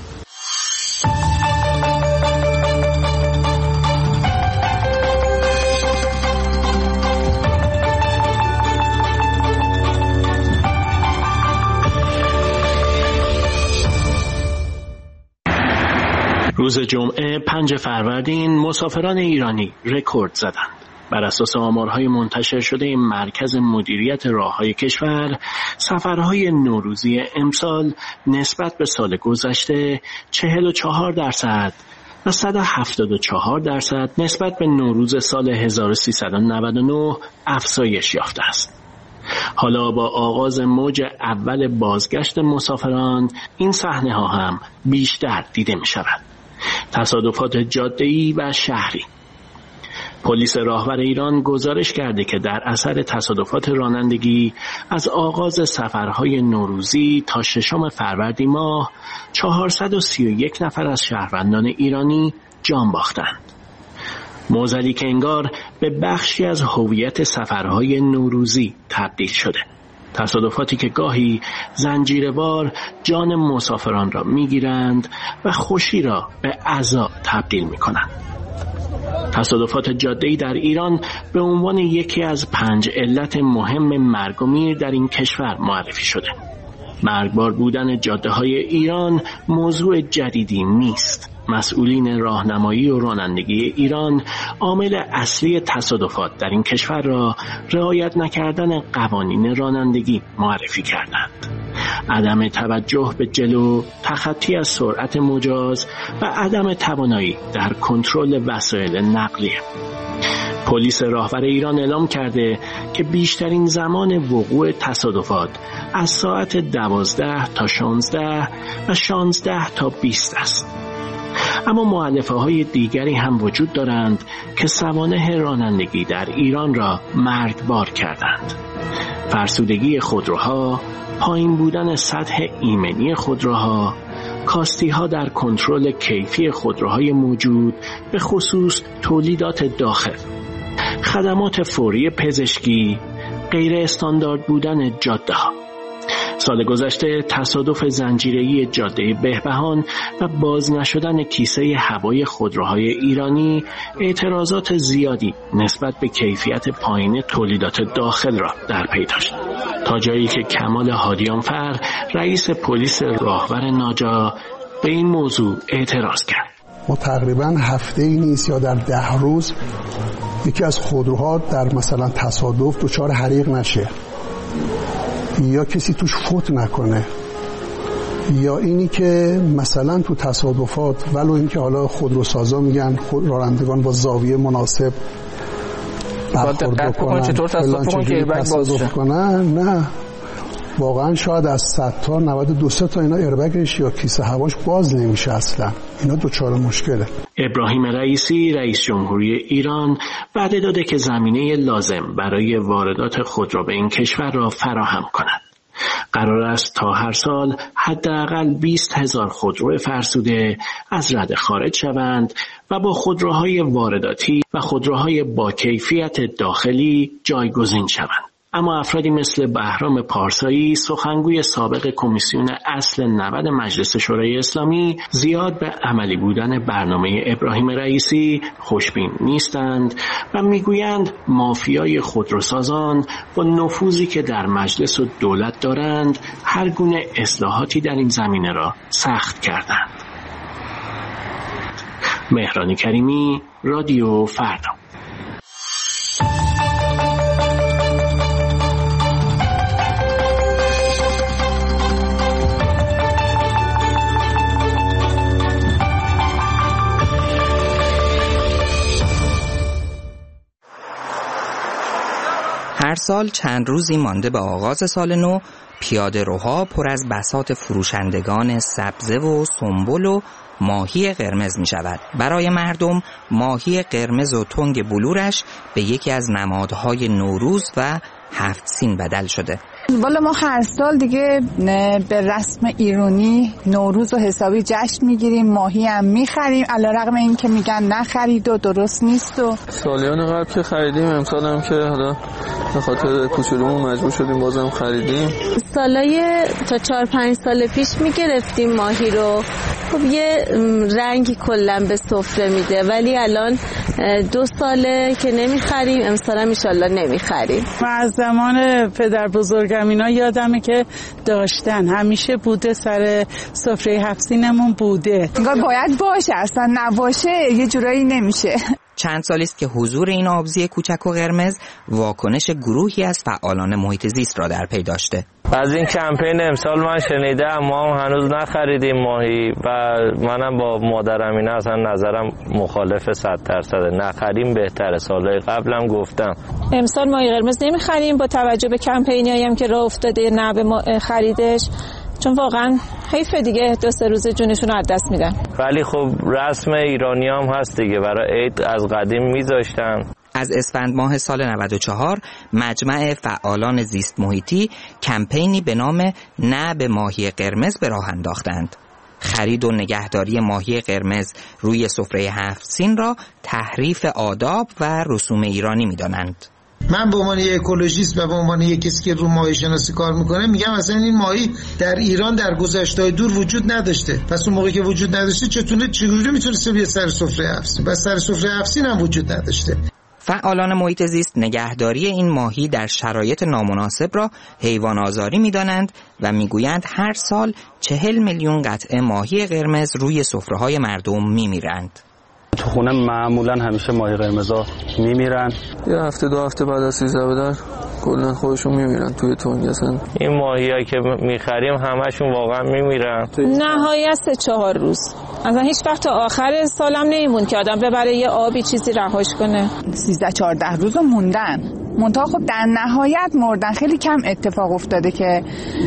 روز جمعه 5 فروردین مسافران ایرانی رکورد زدند. بر اساس آمارهای منتشر شده مرکز مدیریت راههای کشور، سفرهای نوروزی امسال نسبت به سال گذشته 44% و 174% نسبت به نوروز سال 1399 افزایش یافته است. حالا با آغاز موج اول بازگشت مسافران این صحنه ها هم بیشتر دیده می شود. تصادفات جاده‌ای و شهری. پلیس راهور ایران گزارش کرده که در اثر تصادفات رانندگی از آغاز سفرهای نوروزی تا 6 فروردین ماه 431 نفر از شهروندان ایرانی جان باختند. موزلی که انگار به بخشی از هویت سفرهای نوروزی تبدیل شده. تصادفاتی که گاهی زنجیروار جان مسافران را میگیرند و خوشی را به عزا تبدیل میکنند. تصادفات جاده‌ای در ایران به عنوان یکی از 5 علت مهم مرگ و میر در این کشور معرفی شده. مرگبار بودن جاده‌های ایران موضوع جدیدی نیست. مسئولین راهنمایی و رانندگی ایران عامل اصلی تصادفات در این کشور را رعایت نکردن قوانین رانندگی معرفی کردند. عدم توجه به جلو، تخطی از سرعت مجاز و عدم توانایی در کنترل وسایل نقلیه. پلیس راهور ایران اعلام کرده که بیشترین زمان وقوع تصادفات از ساعت 12 تا 16 و 16 تا 20 است. اما مؤلفه های دیگری هم وجود دارند که سوانح رانندگی در ایران را مرگبار کردند. فرسودگی خودروها، پایین بودن سطح ایمنی خودروها، کاستی‌ها در کنترل کیفی خودروهای موجود به خصوص تولیدات داخل، خدمات فوری پزشکی، غیر استاندارد بودن جاده‌ها. سال گذشته تصادف زنجیره‌ای جاده بهبهان و باز نشدن کیسه هوای خودروهای ایرانی اعتراضات زیادی نسبت به کیفیت پایین تولیدات داخل را در پی داشت. تا جایی که کمال هادیانفر رئیس پلیس راهور ناجا به این موضوع اعتراض کرد. ما تقریبا هفته‌ای نیست یا در 10 روز یکی از خودروها در مثلا تصادف دچار حریق نشه یا کسی توش فوت نکنه، یا اینی که مثلا تو تصادفات ولو اینکه حالا خودروسازا میگن رانندگان با زاویه مناسب برخورد بکنن، چطور تصادف کنن، نه واقعا شاید از 100 تا 92 تا اینا ایربگش یا کیسه هواش باز نمیشه، اصلا اینا دوچار مشکله. ابراهیم رئیسی رئیس جمهوری ایران وعده داده که زمینه لازم برای واردات خودرو به این کشور را فراهم کند. قرار است تا هر سال حداقل 20,000 خودرو فرسوده از رده خارج شوند و با خودروهای وارداتی و خودروهای با کیفیت داخلی جایگزین شوند. اما افرادی مثل بهرام پارسایی، سخنگوی سابق کمیسیون اصل 90 مجلس شورای اسلامی، زیاد به عملی بودن برنامه ابراهیم رئیسی خوشبین نیستند و میگویند مافیای خودروسازان با نفوذی که در مجلس و دولت دارند هر گونه اصلاحاتی در این زمینه را سخت کردند. مهران کریمی، رادیو فردا. هر سال چند روزی مانده به آغاز سال نو، پیاده‌روها پر از بساط فروشندگان سبزه و سنبل و ماهی قرمز می شود. برای مردم ماهی قرمز و تنگ بلورش به یکی از نمادهای نوروز و 7 سین بدل شده. والا ما هر سال دیگه به رسم ایرانی نوروز و حسابی جشن میگیریم، ماهی هم میخریم علیرغم این که میگن نخرید و درست نیست. و سالیان قبل که خریدیم، امسال هم که حالا به خاطر کوچولومون مجبور شدیم بازم خریدیم. سالای تا 4-5 سال پیش میگرفتیم ماهی رو، خب یه رنگی کلا به سفره میده، ولی الان 2 ساله که نمیخریم، امسال هم انشالله نمیخریم. از زمان پدر بزرگم اینا یادمه که داشتن، همیشه بوده سر سفره 7 سینمون بوده. انگار باید باشه، اصلا نباشه یه جورایی نمیشه. چند سالی است که حضور این آبزی کوچک و قرمز واکنش گروهی از فعالان محیط زیست را در پی داشته. از این کمپین امسال من شنیدم، ما هم هنوز نخریدیم ماهی و منم با مادرم اینا اصلا نظرم مخالف 100%. نخریم بهتره. سالهای قبلم گفتم امسال ماهی قرمز نمیخریم با توجه به کمپینی هم که راه افتاده نه به خریدش، چون واقعا حیفه دیگه 2-3 روز جونشون از دست میدن. ولی خب رسم ایرانی هم هست دیگه، برای عید از قدیم میذاشتن. از اسفند ماه سال 94 مجمع فعالان زیست محیطی کمپینی به نام نه به ماهی قرمز به راه انداختند. خرید و نگهداری ماهی قرمز روی سفره 7 سین را تحریف آداب و رسوم ایرانی می‌دانند. من به عنوان یک اکولوژیست و به عنوان یک کسی که رو ماهی شناسی کار میکنه میگم اصلا این ماهی در ایران در گذشته دور وجود نداشته. پس اون موقعی که وجود نداشته چجوری میتونسته بیاد سر سفره 7 سین؟ بس سر سفره 7 سین هم وجود نداشته. فعالان محیط زیست نگهداری این ماهی در شرایط نامناسب را حیوان آزاری می‌دانند و میگویند هر سال 40 میلیون قطعه ماهی قرمز روی سفره‌های مردم میمیرند. تو خونه معمولا همیشه ماهی قرمزا میمیرن، یه هفته 2 هفته بعد از 13 بدر کلا خودشون میمیرن توی تنگ. اصلا این ماهیایی که میخریم همشون واقعا میمیرن. نهایت 3-4 روز. اصلا هیچ وقت تا آخر سالم نمیمون که آدم ببره یه آبی چیزی رهاش کنه. 13-14 روز موندن. منتها خب در نهایت مردن. خیلی کم اتفاق افتاده که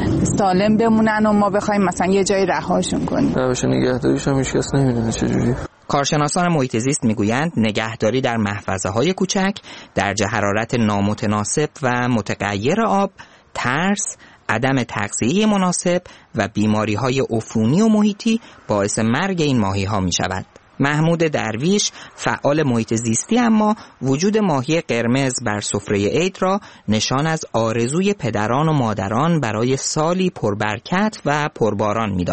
سالم بمونن و ما بخوایم مثلا یه جایی رهاشون کنیم. روش نگهداریش هم هیچ کس نمیدونه چجوری. کارشناسان محیط زیست میگویند نگهداری در محفظه‌های کوچک، درجه حرارت نامتناسب و متغیر آب، ترس، عدم تغذیه مناسب و بیماری‌های عفونی و محیطی باعث مرگ این ماهی‌ها می‌شود. محمود درویش فعال محیط زیستی اما وجود ماهی قرمز بر سفره عید را نشان از آرزوی پدران و مادران برای سالی پربرکت و پرباران می‌داند.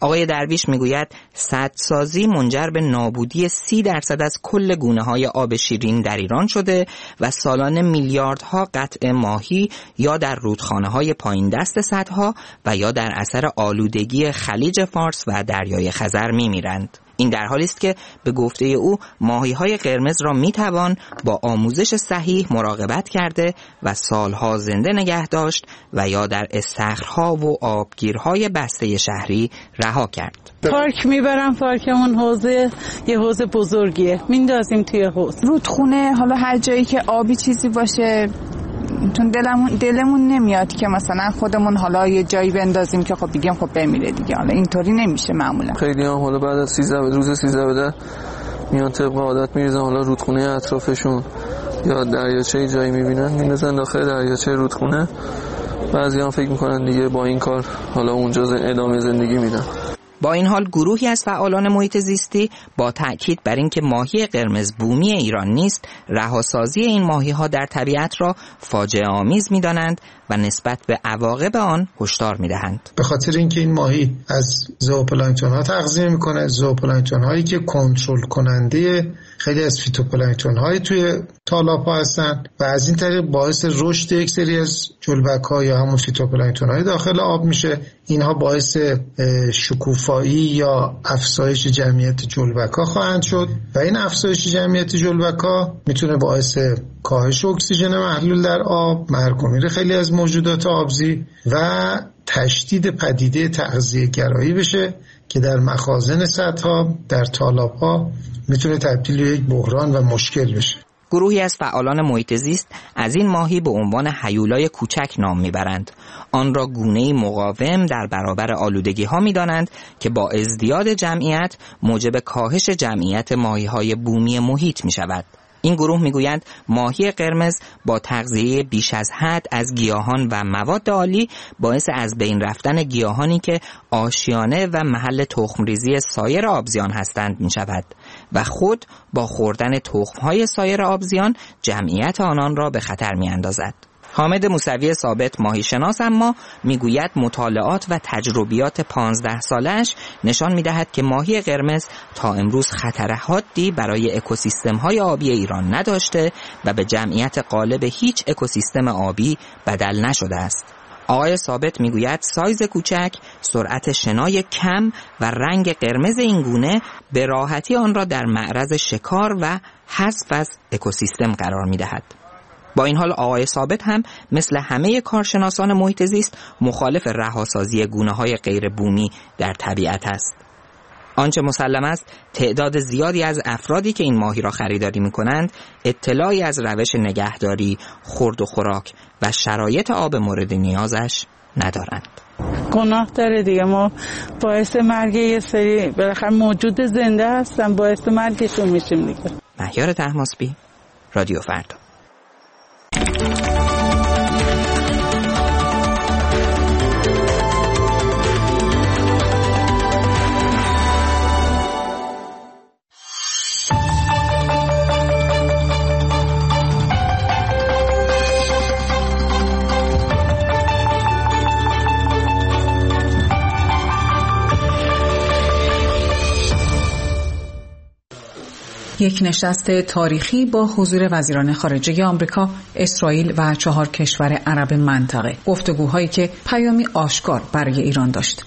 آقای درویش میگوید سدسازی منجر به نابودی 30% از کل گونه‌های آب شیرین در ایران شده و سالانه میلیاردها قطع ماهی یا در رودخانه‌های پایین دست سدها و یا در اثر آلودگی خلیج فارس و دریای خزر میمیرند. این در حالی است که به گفته او ماهی‌های قرمز را میتوان با آموزش صحیح مراقبت کرده و سالها زنده نگه داشت و یا در استخرها و آبگیرهای بسته شهری رها کرد. پارک میبرم، پارکمون یه حوض بزرگیه، میندازیم توی حوض. رودخونه، حالا هر جایی که آبی چیزی باشه، چون دلمون نمیاد که مثلا خودمون حالا یه جایی بندازیم که خب بگیم خب بمیره دیگه. حالا اینطوری نمیشه معمولا. خیلی هم حالا بعد از روز 13 بده میان طبق عادت میریزن حالا رودخونه اطرافشون یا دریاچه جایی میبینن میندازن داخل دریاچه رودخونه. بعضی هم فکر میکنن دیگه با این کار حالا اونجا ادامه زندگی میدن. با این حال گروهی از فعالان محیط زیستی با تأکید بر اینکه ماهی قرمز بومی ایران نیست، رهاسازی این ماهی‌ها در طبیعت را فاجعه آمیز می‌دانند و نسبت به عواقب آن هشدار می‌دهند. به خاطر اینکه این ماهی از زوپلانکتون‌ها تغذیه می‌کنه، زوپلانکتون‌هایی که کنترل کننده خیلی از فیتوپلانکتون‌های توی تالاب‌ها هستن و از این طریق باعث رشد یک سری از جلبک‌ها یا همون فیتوپلانکتون‌های داخل آب میشه. اینها باعث شکوفایی یا افزایش جمعیت جلبک‌ها خواهند شد و این افزایش جمعیت جلبک‌ها میتونه باعث کاهش اکسیژن محلول در آب، مرگ و میر خیلی از موجودات آبزی و تشدید پدیده تغذیه‌گرایی بشه که در مخازن سدها، در تالاب‌ها میتونه تبدیل به یک بحران و مشکل بشه. گروهی از فعالان محیط زیست از این ماهی به عنوان هیولای کوچک نام میبرند. آن را گونه‌ای مقاوم در برابر آلودگی‌ها می‌دانند که با ازدیاد جمعیت موجب کاهش جمعیت ماهی‌های بومی محیط می‌شود. این گروه میگویند ماهی قرمز با تغذیه بیش از حد از گیاهان و مواد آلی باعث از بین رفتن گیاهانی که آشیانه و محل تخمریزی سایر آبزیان هستند می شود و خود با خوردن تخمهای سایر آبزیان جمعیت آنان را به خطر می اندازد. حامد موسوی ثابت ماهیشناس اما میگوید مطالعات و تجربیات 15 سالش نشان میدهد که ماهی قرمز تا امروز خطر حادی برای اکوسیستم‌های آبی ایران نداشته و به جمعیت غالب هیچ اکوسیستم آبی بدل نشده است. آقای ثابت میگوید سایز کوچک، سرعت شنای کم و رنگ قرمز این گونه به راحتی آن را در معرض شکار و حذف از اکوسیستم قرار میدهد. با این حال آقای ثابت هم مثل همه کارشناسان محیط زیست مخالف رهاسازی گونه‌های غیر بومی در طبیعت است. آنچه مسلم است تعداد زیادی از افرادی که این ماهی را خریداری می‌کنند اطلاعی از روش نگهداری، خورد و خوراک و شرایط آب مورد نیازش ندارند. گناه داره دیگه، ما باعث مرگ یه سری بالاخره موجود زنده هستن، باعث مرگشون میشیم دیگه. مهیار طهماسبی، رادیو فردا. یک نشست تاریخی با حضور وزیران خارجه آمریکا، اسرائیل و 4 کشور عرب منطقه. گفتگوهایی که پیامی آشکار برای ایران داشت.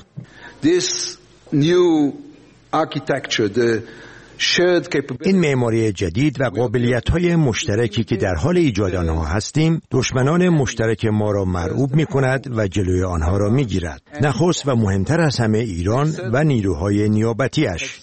این معماری جدید و قابلیت‌های مشترکی که در حال ایجاد آنها هستیم، دشمنان مشترک ما را مرعوب می‌کند و جلوی آنها را می‌گیرد. نخست و مهمتر از همه ایران و نیروهای نیابتی‌اش.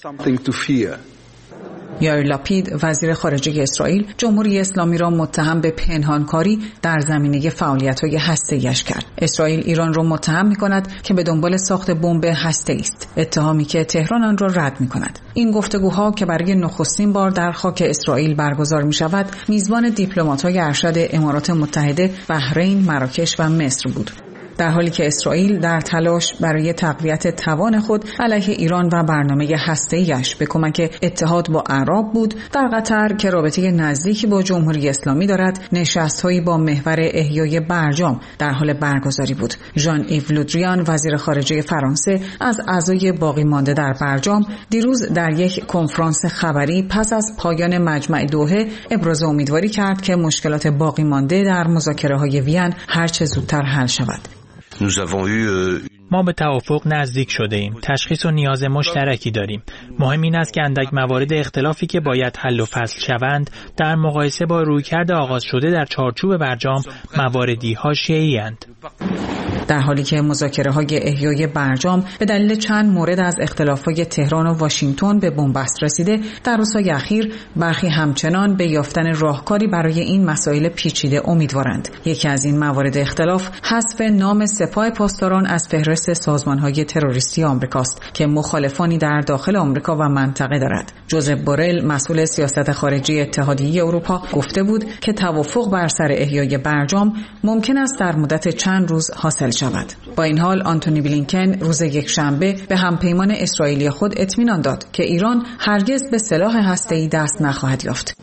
یائیر لاپید، وزیر خارجه اسرائیل، جمهوری اسلامی را متهم به پنهانکاری در زمینه فعالیت‌های هسته‌ایش کرد. اسرائیل ایران را متهم می‌کند که به دنبال ساخت بمب هسته‌ای است، اتهامی که تهران آن را رد می‌کند. این گفتگوها که برای نخستین بار در خاک اسرائیل برگزار می‌شود، میزبان دیپلمات‌های ارشد امارات متحده، بحرین، مراکش و مصر بود. در حالی که اسرائیل در تلاش برای تقویت توان خود علیه ایران و برنامه هسته‌ایش به کمک اتحاد با اعراب بود، در قطر که رابطه نزدیکی با جمهوری اسلامی دارد، نشست‌هایی با محور احیای برجام در حال برگزاری بود. ژان ایو لودریان وزیر خارجه فرانسه از اعضای باقی مانده در برجام دیروز در یک کنفرانس خبری پس از پایان مجمع دوحه ابراز امیدواری کرد که مشکلات باقی مانده در مذاکره‌های وین هرچه زودتر حل شود. ما به توافق نزدیک شده ایم. تشخیص و نیاز مشترکی داریم. مهم این است که اندک موارد اختلافی که باید حل و فصل شوند در مقایسه با رویکرد آغاز شده در چارچوب برجام مواردی حاشیه‌ای اند. در حالی که مذاکره‌های احیای برجام به دلیل چند مورد از اختلافات تهران و واشنگتن به بنبست رسیده، در روزهای اخیر برخی همچنان به یافتن راهکاری برای این مسائل پیچیده امیدوارند. یکی از این موارد اختلاف حذف نام سپاه پاسداران از فهرست سازمان‌های تروریستی آمریکاست که مخالفانی در داخل آمریکا و منطقه دارد. جوزف بورل مسئول سیاست خارجی اتحادیه اروپا گفته بود که توافق بر سر احیای برجام ممکن است در مدت چند روز حاصل شود. با این حال آنتونی بلینکن روز یکشنبه به همپیمان اسرائیلی خود اطمینان داد که ایران هرگز به سلاح هسته‌ای دست نخواهد یافت.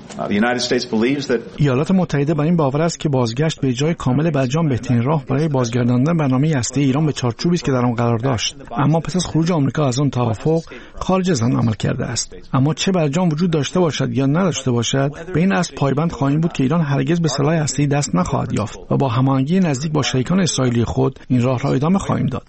ایالات متحده بر این باور است که بازگشت به جای کامل برجام بهترین راه برای بازگرداندن برنامه هسته‌ای ایران به چارچوبی است که در آن قرار داشت، اما پس از خروج آمریکا از آن توافق خارج از آن عمل کرده است. اما چه برجام وجود داشته باشد یا نداشته باشد، به این اصل پایبند خواهیم بود که ایران هرگز به سلاح هسته‌ای دست نخواهد یافت و با هماهنگی نزدیک با شریکان اسرائیلی خود این راه را ادامه خواهیم داد.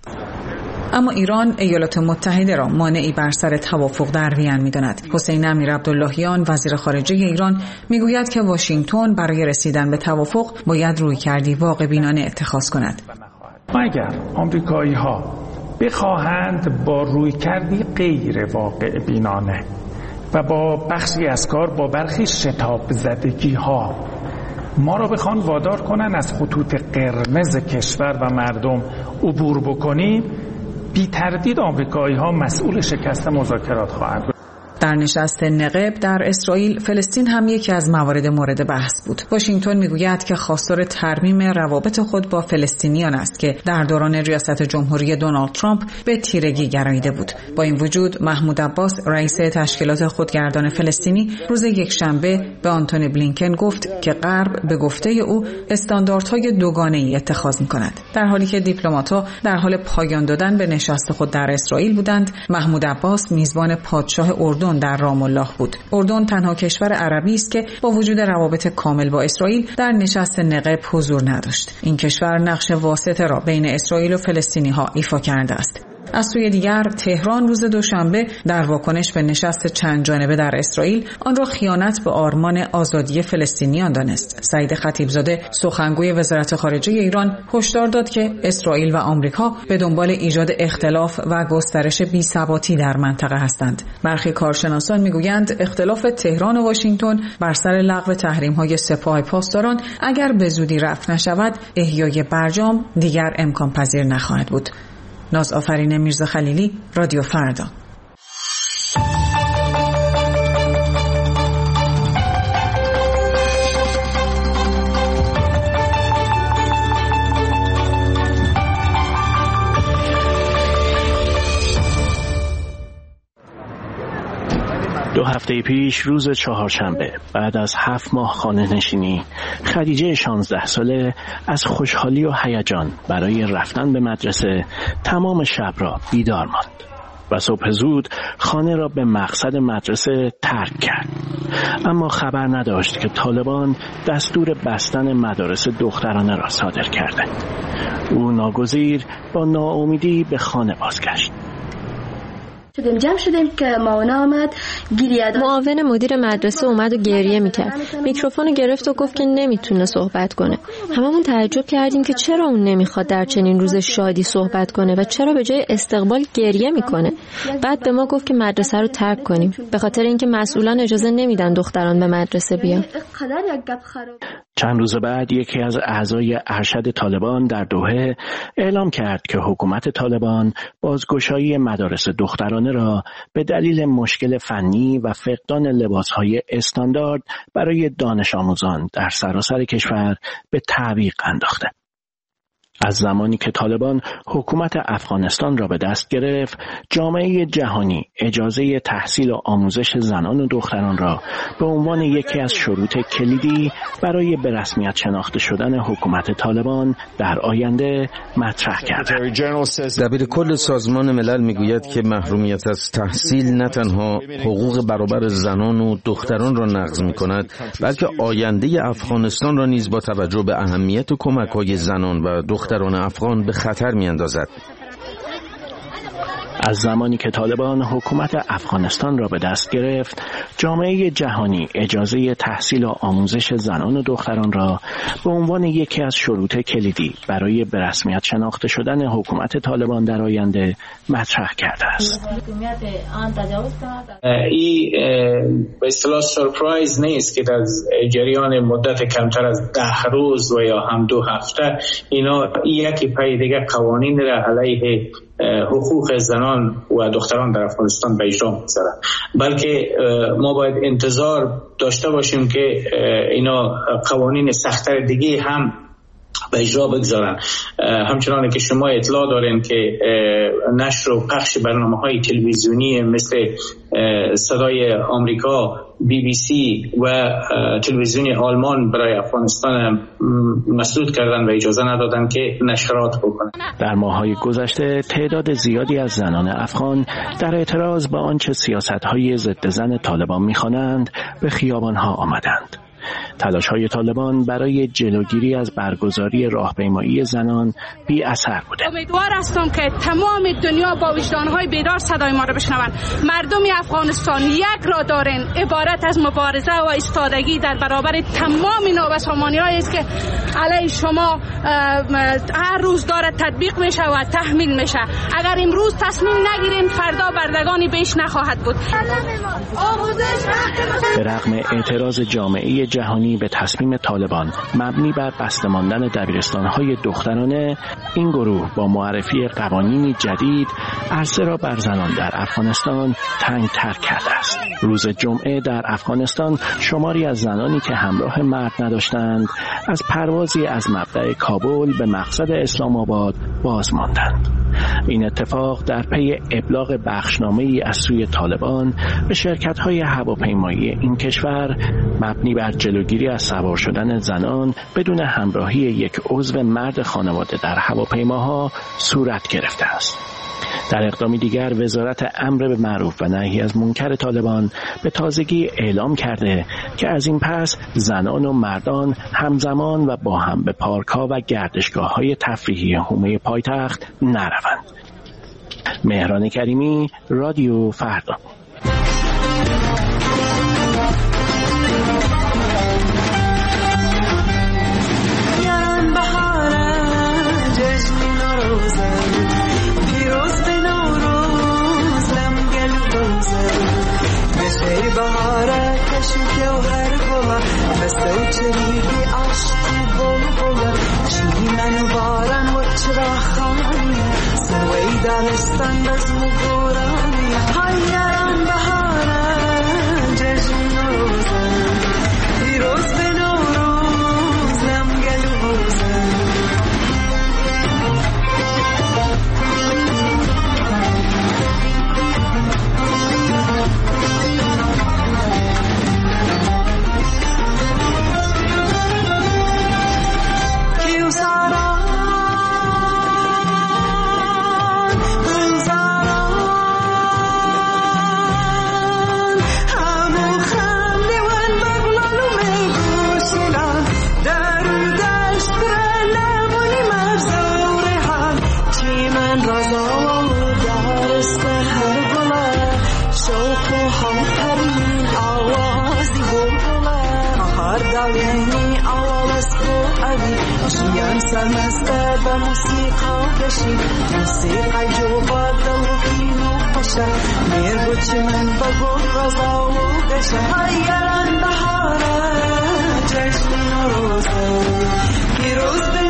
اما ایران ایالات متحده را مانعی بر سر توافق در وین می‌داند. حسین امیرعبداللهیان وزیر خارجه ایران میگوید که واشنگتن برای رسیدن به توافق باید رویکردی واقع‌بینانه اتخاذ کند. اگر آمریکایی‌ها بخواهند با رویکردی غیر واقع‌بینانه و با بخشی از کار با برخی شتاب زدگی‌ها ما را بخوان وادار کنن از خطوط قرمز کشور و مردم عبور بکنیم، بی تردید آمریکایی‌ها مسئول شکست مذاکرات خواهند بود. در نشست نقب در اسرائیل، فلسطین هم یکی از موارد مورد بحث بود. واشنگتن میگوید که خواستار ترمیم روابط خود با فلسطینیان است که در دوران ریاست جمهوری دونالد ترامپ به تیرگی گراییده بود. با این وجود محمود عباس رئیس تشکیلات خودگردان فلسطینی روز یکشنبه به آنتونی بلینکن گفت که غرب به گفته او استانداردهای دوگانه‌ای اتخاذ می‌کند. در حالی که دیپلمات‌ها در حال پایان دادن به نشست خود در اسرائیل بودند، محمود عباس میزبان پادشاه اردن در رام الله بود. اردن تنها کشور عربی است که با وجود روابط کامل با اسرائیل در نشست نقب حضور نداشت. این کشور نقش واسطه را بین اسرائیل و فلسطینی‌ها ایفا کرده است. از سوی دیگر تهران روز دوشنبه در واکنش به نشست چند جانبه در اسرائیل آن را خیانت به آرمان آزادی فلسطینیان دانست. سعید خطیبزاده سخنگوی وزارت خارجه ایران هشدار داد که اسرائیل و آمریکا به دنبال ایجاد اختلاف و گسترش بی‌ثباتی در منطقه هستند. برخی کارشناسان میگویند اختلاف تهران و واشنگتن بر سر لغو تحریم‌های سپاه پاسداران اگر به زودی رفع نشود، احیای برجام دیگر امکان پذیر نخواهد بود. نازآفرین میرزاخلیلی، رادیو فردا. دو هفته پیش روز چهارشنبه بعد از 7 ماه خانه نشینی، خدیجه 16 ساله از خوشحالی و هیجان برای رفتن به مدرسه تمام شب را بیدار ماند و صبح زود خانه را به مقصد مدرسه ترک کرد. اما خبر نداشت که طالبان دستور بستن مدارس دخترانه را صادر کرده. او ناگزیر با ناامیدی به خانه بازگشت. جمع شدیم که معاونه آمد، معاون مدیر مدرسه اومد و گریه میکرد. میکروفون گرفت و گفت که نمیتونه صحبت کنه. هممون تعجب کردیم که چرا اون نمیخواد در چنین روز شادی صحبت کنه و چرا به جای استقبال گریه میکنه. بعد به ما گفت که مدرسه رو ترک کنیم به خاطر اینکه مسئولان اجازه نمیدن دختران به مدرسه بیان. چند روز بعد یکی از اعضای ارشد طالبان در دوحه اعلام کرد که حکومت طالبان بازگشایی مدارس دخترانه را به دلیل مشکل فنی و فقدان لباسهای استاندارد برای دانش آموزان در سراسر کشور به تعویق انداخته. از زمانی که طالبان حکومت افغانستان را به دست گرفت، جامعه جهانی اجازه تحصیل و آموزش زنان و دختران را به عنوان یکی از شروط کلیدی برای به رسمیت شناخته شدن حکومت طالبان در آینده مطرح کرد. دبیر کل سازمان ملل میگوید که محرومیت از تحصیل نه تنها حقوق برابر زنان و دختران را نقض می‌کند، بلکه آینده افغانستان را نیز با توجه به اهمیت کمک‌های زنان و دختران افغان به خطر می‌اندازد. از زمانی که طالبان حکومت افغانستان را به دست گرفت، جامعه جهانی اجازه تحصیل و آموزش زنان و دختران را به عنوان یکی از شروط کلیدی برای به رسمیت شناخته شدن حکومت طالبان در آینده مطرح کرده است. این به اصطلاح سورپرایز نیست که در جریان مدت کمتر از 10 روز و یا هم 2 هفته اینا یکی پای دیگه قوانین را علیه حقوق زنان و دختران در افغانستان به اجرا می‌گذارند، بلکه ما باید انتظار داشته باشیم که اینا قوانین سخت‌تر دیگه هم به اجرا بگذارن. همچنان که شما اطلاع دارین که نشر و پخش برنامه‌های تلویزیونی مثل صدای آمریکا، BBC و تلویزیون آلمان برای افغانستان مسدود کردن و اجازه ندادن که نشرات بکنن. در ماه‌های گذشته تعداد زیادی از زنان افغان در اعتراض به آنچه سیاست‌های ضد زن طالبان می‌خوانند به خیابان‌ها آمدند. تلاش‌های طالبان برای جلوگیری از برگزاری راهپیمایی زنان بی اثر بوده. امیدوار هستم که تمام دنیا با وجدان‌های بیدار صدای ما را بشنوند. مردم افغانستان یک را دارند، عبارت از مبارزه و ایستادگی در برابر تمام نابسامانی‌هایی است که علیه شما هر روز داره تطبیق میشه و تحمیل میشه. اگر امروز تصمیم نگیریم فردا بردگانی بیش نخواهد بود. به رغم اعتراض جامعه جهانی به تصمیم طالبان مبنی بر بسته ماندن دبیرستان‌های دخترانه، این گروه با معرفی قوانینی جدید عرصه را بر زنان در افغانستان تنگ‌تر کرده است. روز جمعه در افغانستان شماری از زنانی که همراه مرد نداشتند از پروازی از مبدأ کابل به مقصد اسلام آباد باز ماندند. این اتفاق در پی ابلاغ بخشنامه‌ای از سوی طالبان به شرکت‌های هواپیمایی این کشور مبنی بر جلوگیری از سوار شدن زنان بدون همراهی یک عضو مرد خانواده در هواپیماها صورت گرفته است. در اقدامی دیگر وزارت امر به معروف و نهی از منکر طالبان به تازگی اعلام کرده که از این پس زنان و مردان همزمان و با هم به پارک‌ها و گردشگاه‌های تفریحی حومه پایتخت نروند. مهران کریمی، رادیو فردا. بهاره کشو که و هر گوه بسته و چریگی عشق بول بوله چی منو بارن و چرا خانیه سوی دانستان بزمو گورانیه هایران بهاره جشن روزه پیروز به نوروز نمگل روزه سمسته به موسیقا بشی موسیقای جو بدل و کینو خوشه میرگو چی من بگو رضا و گشه هایران بهاره جشن روزه پیروز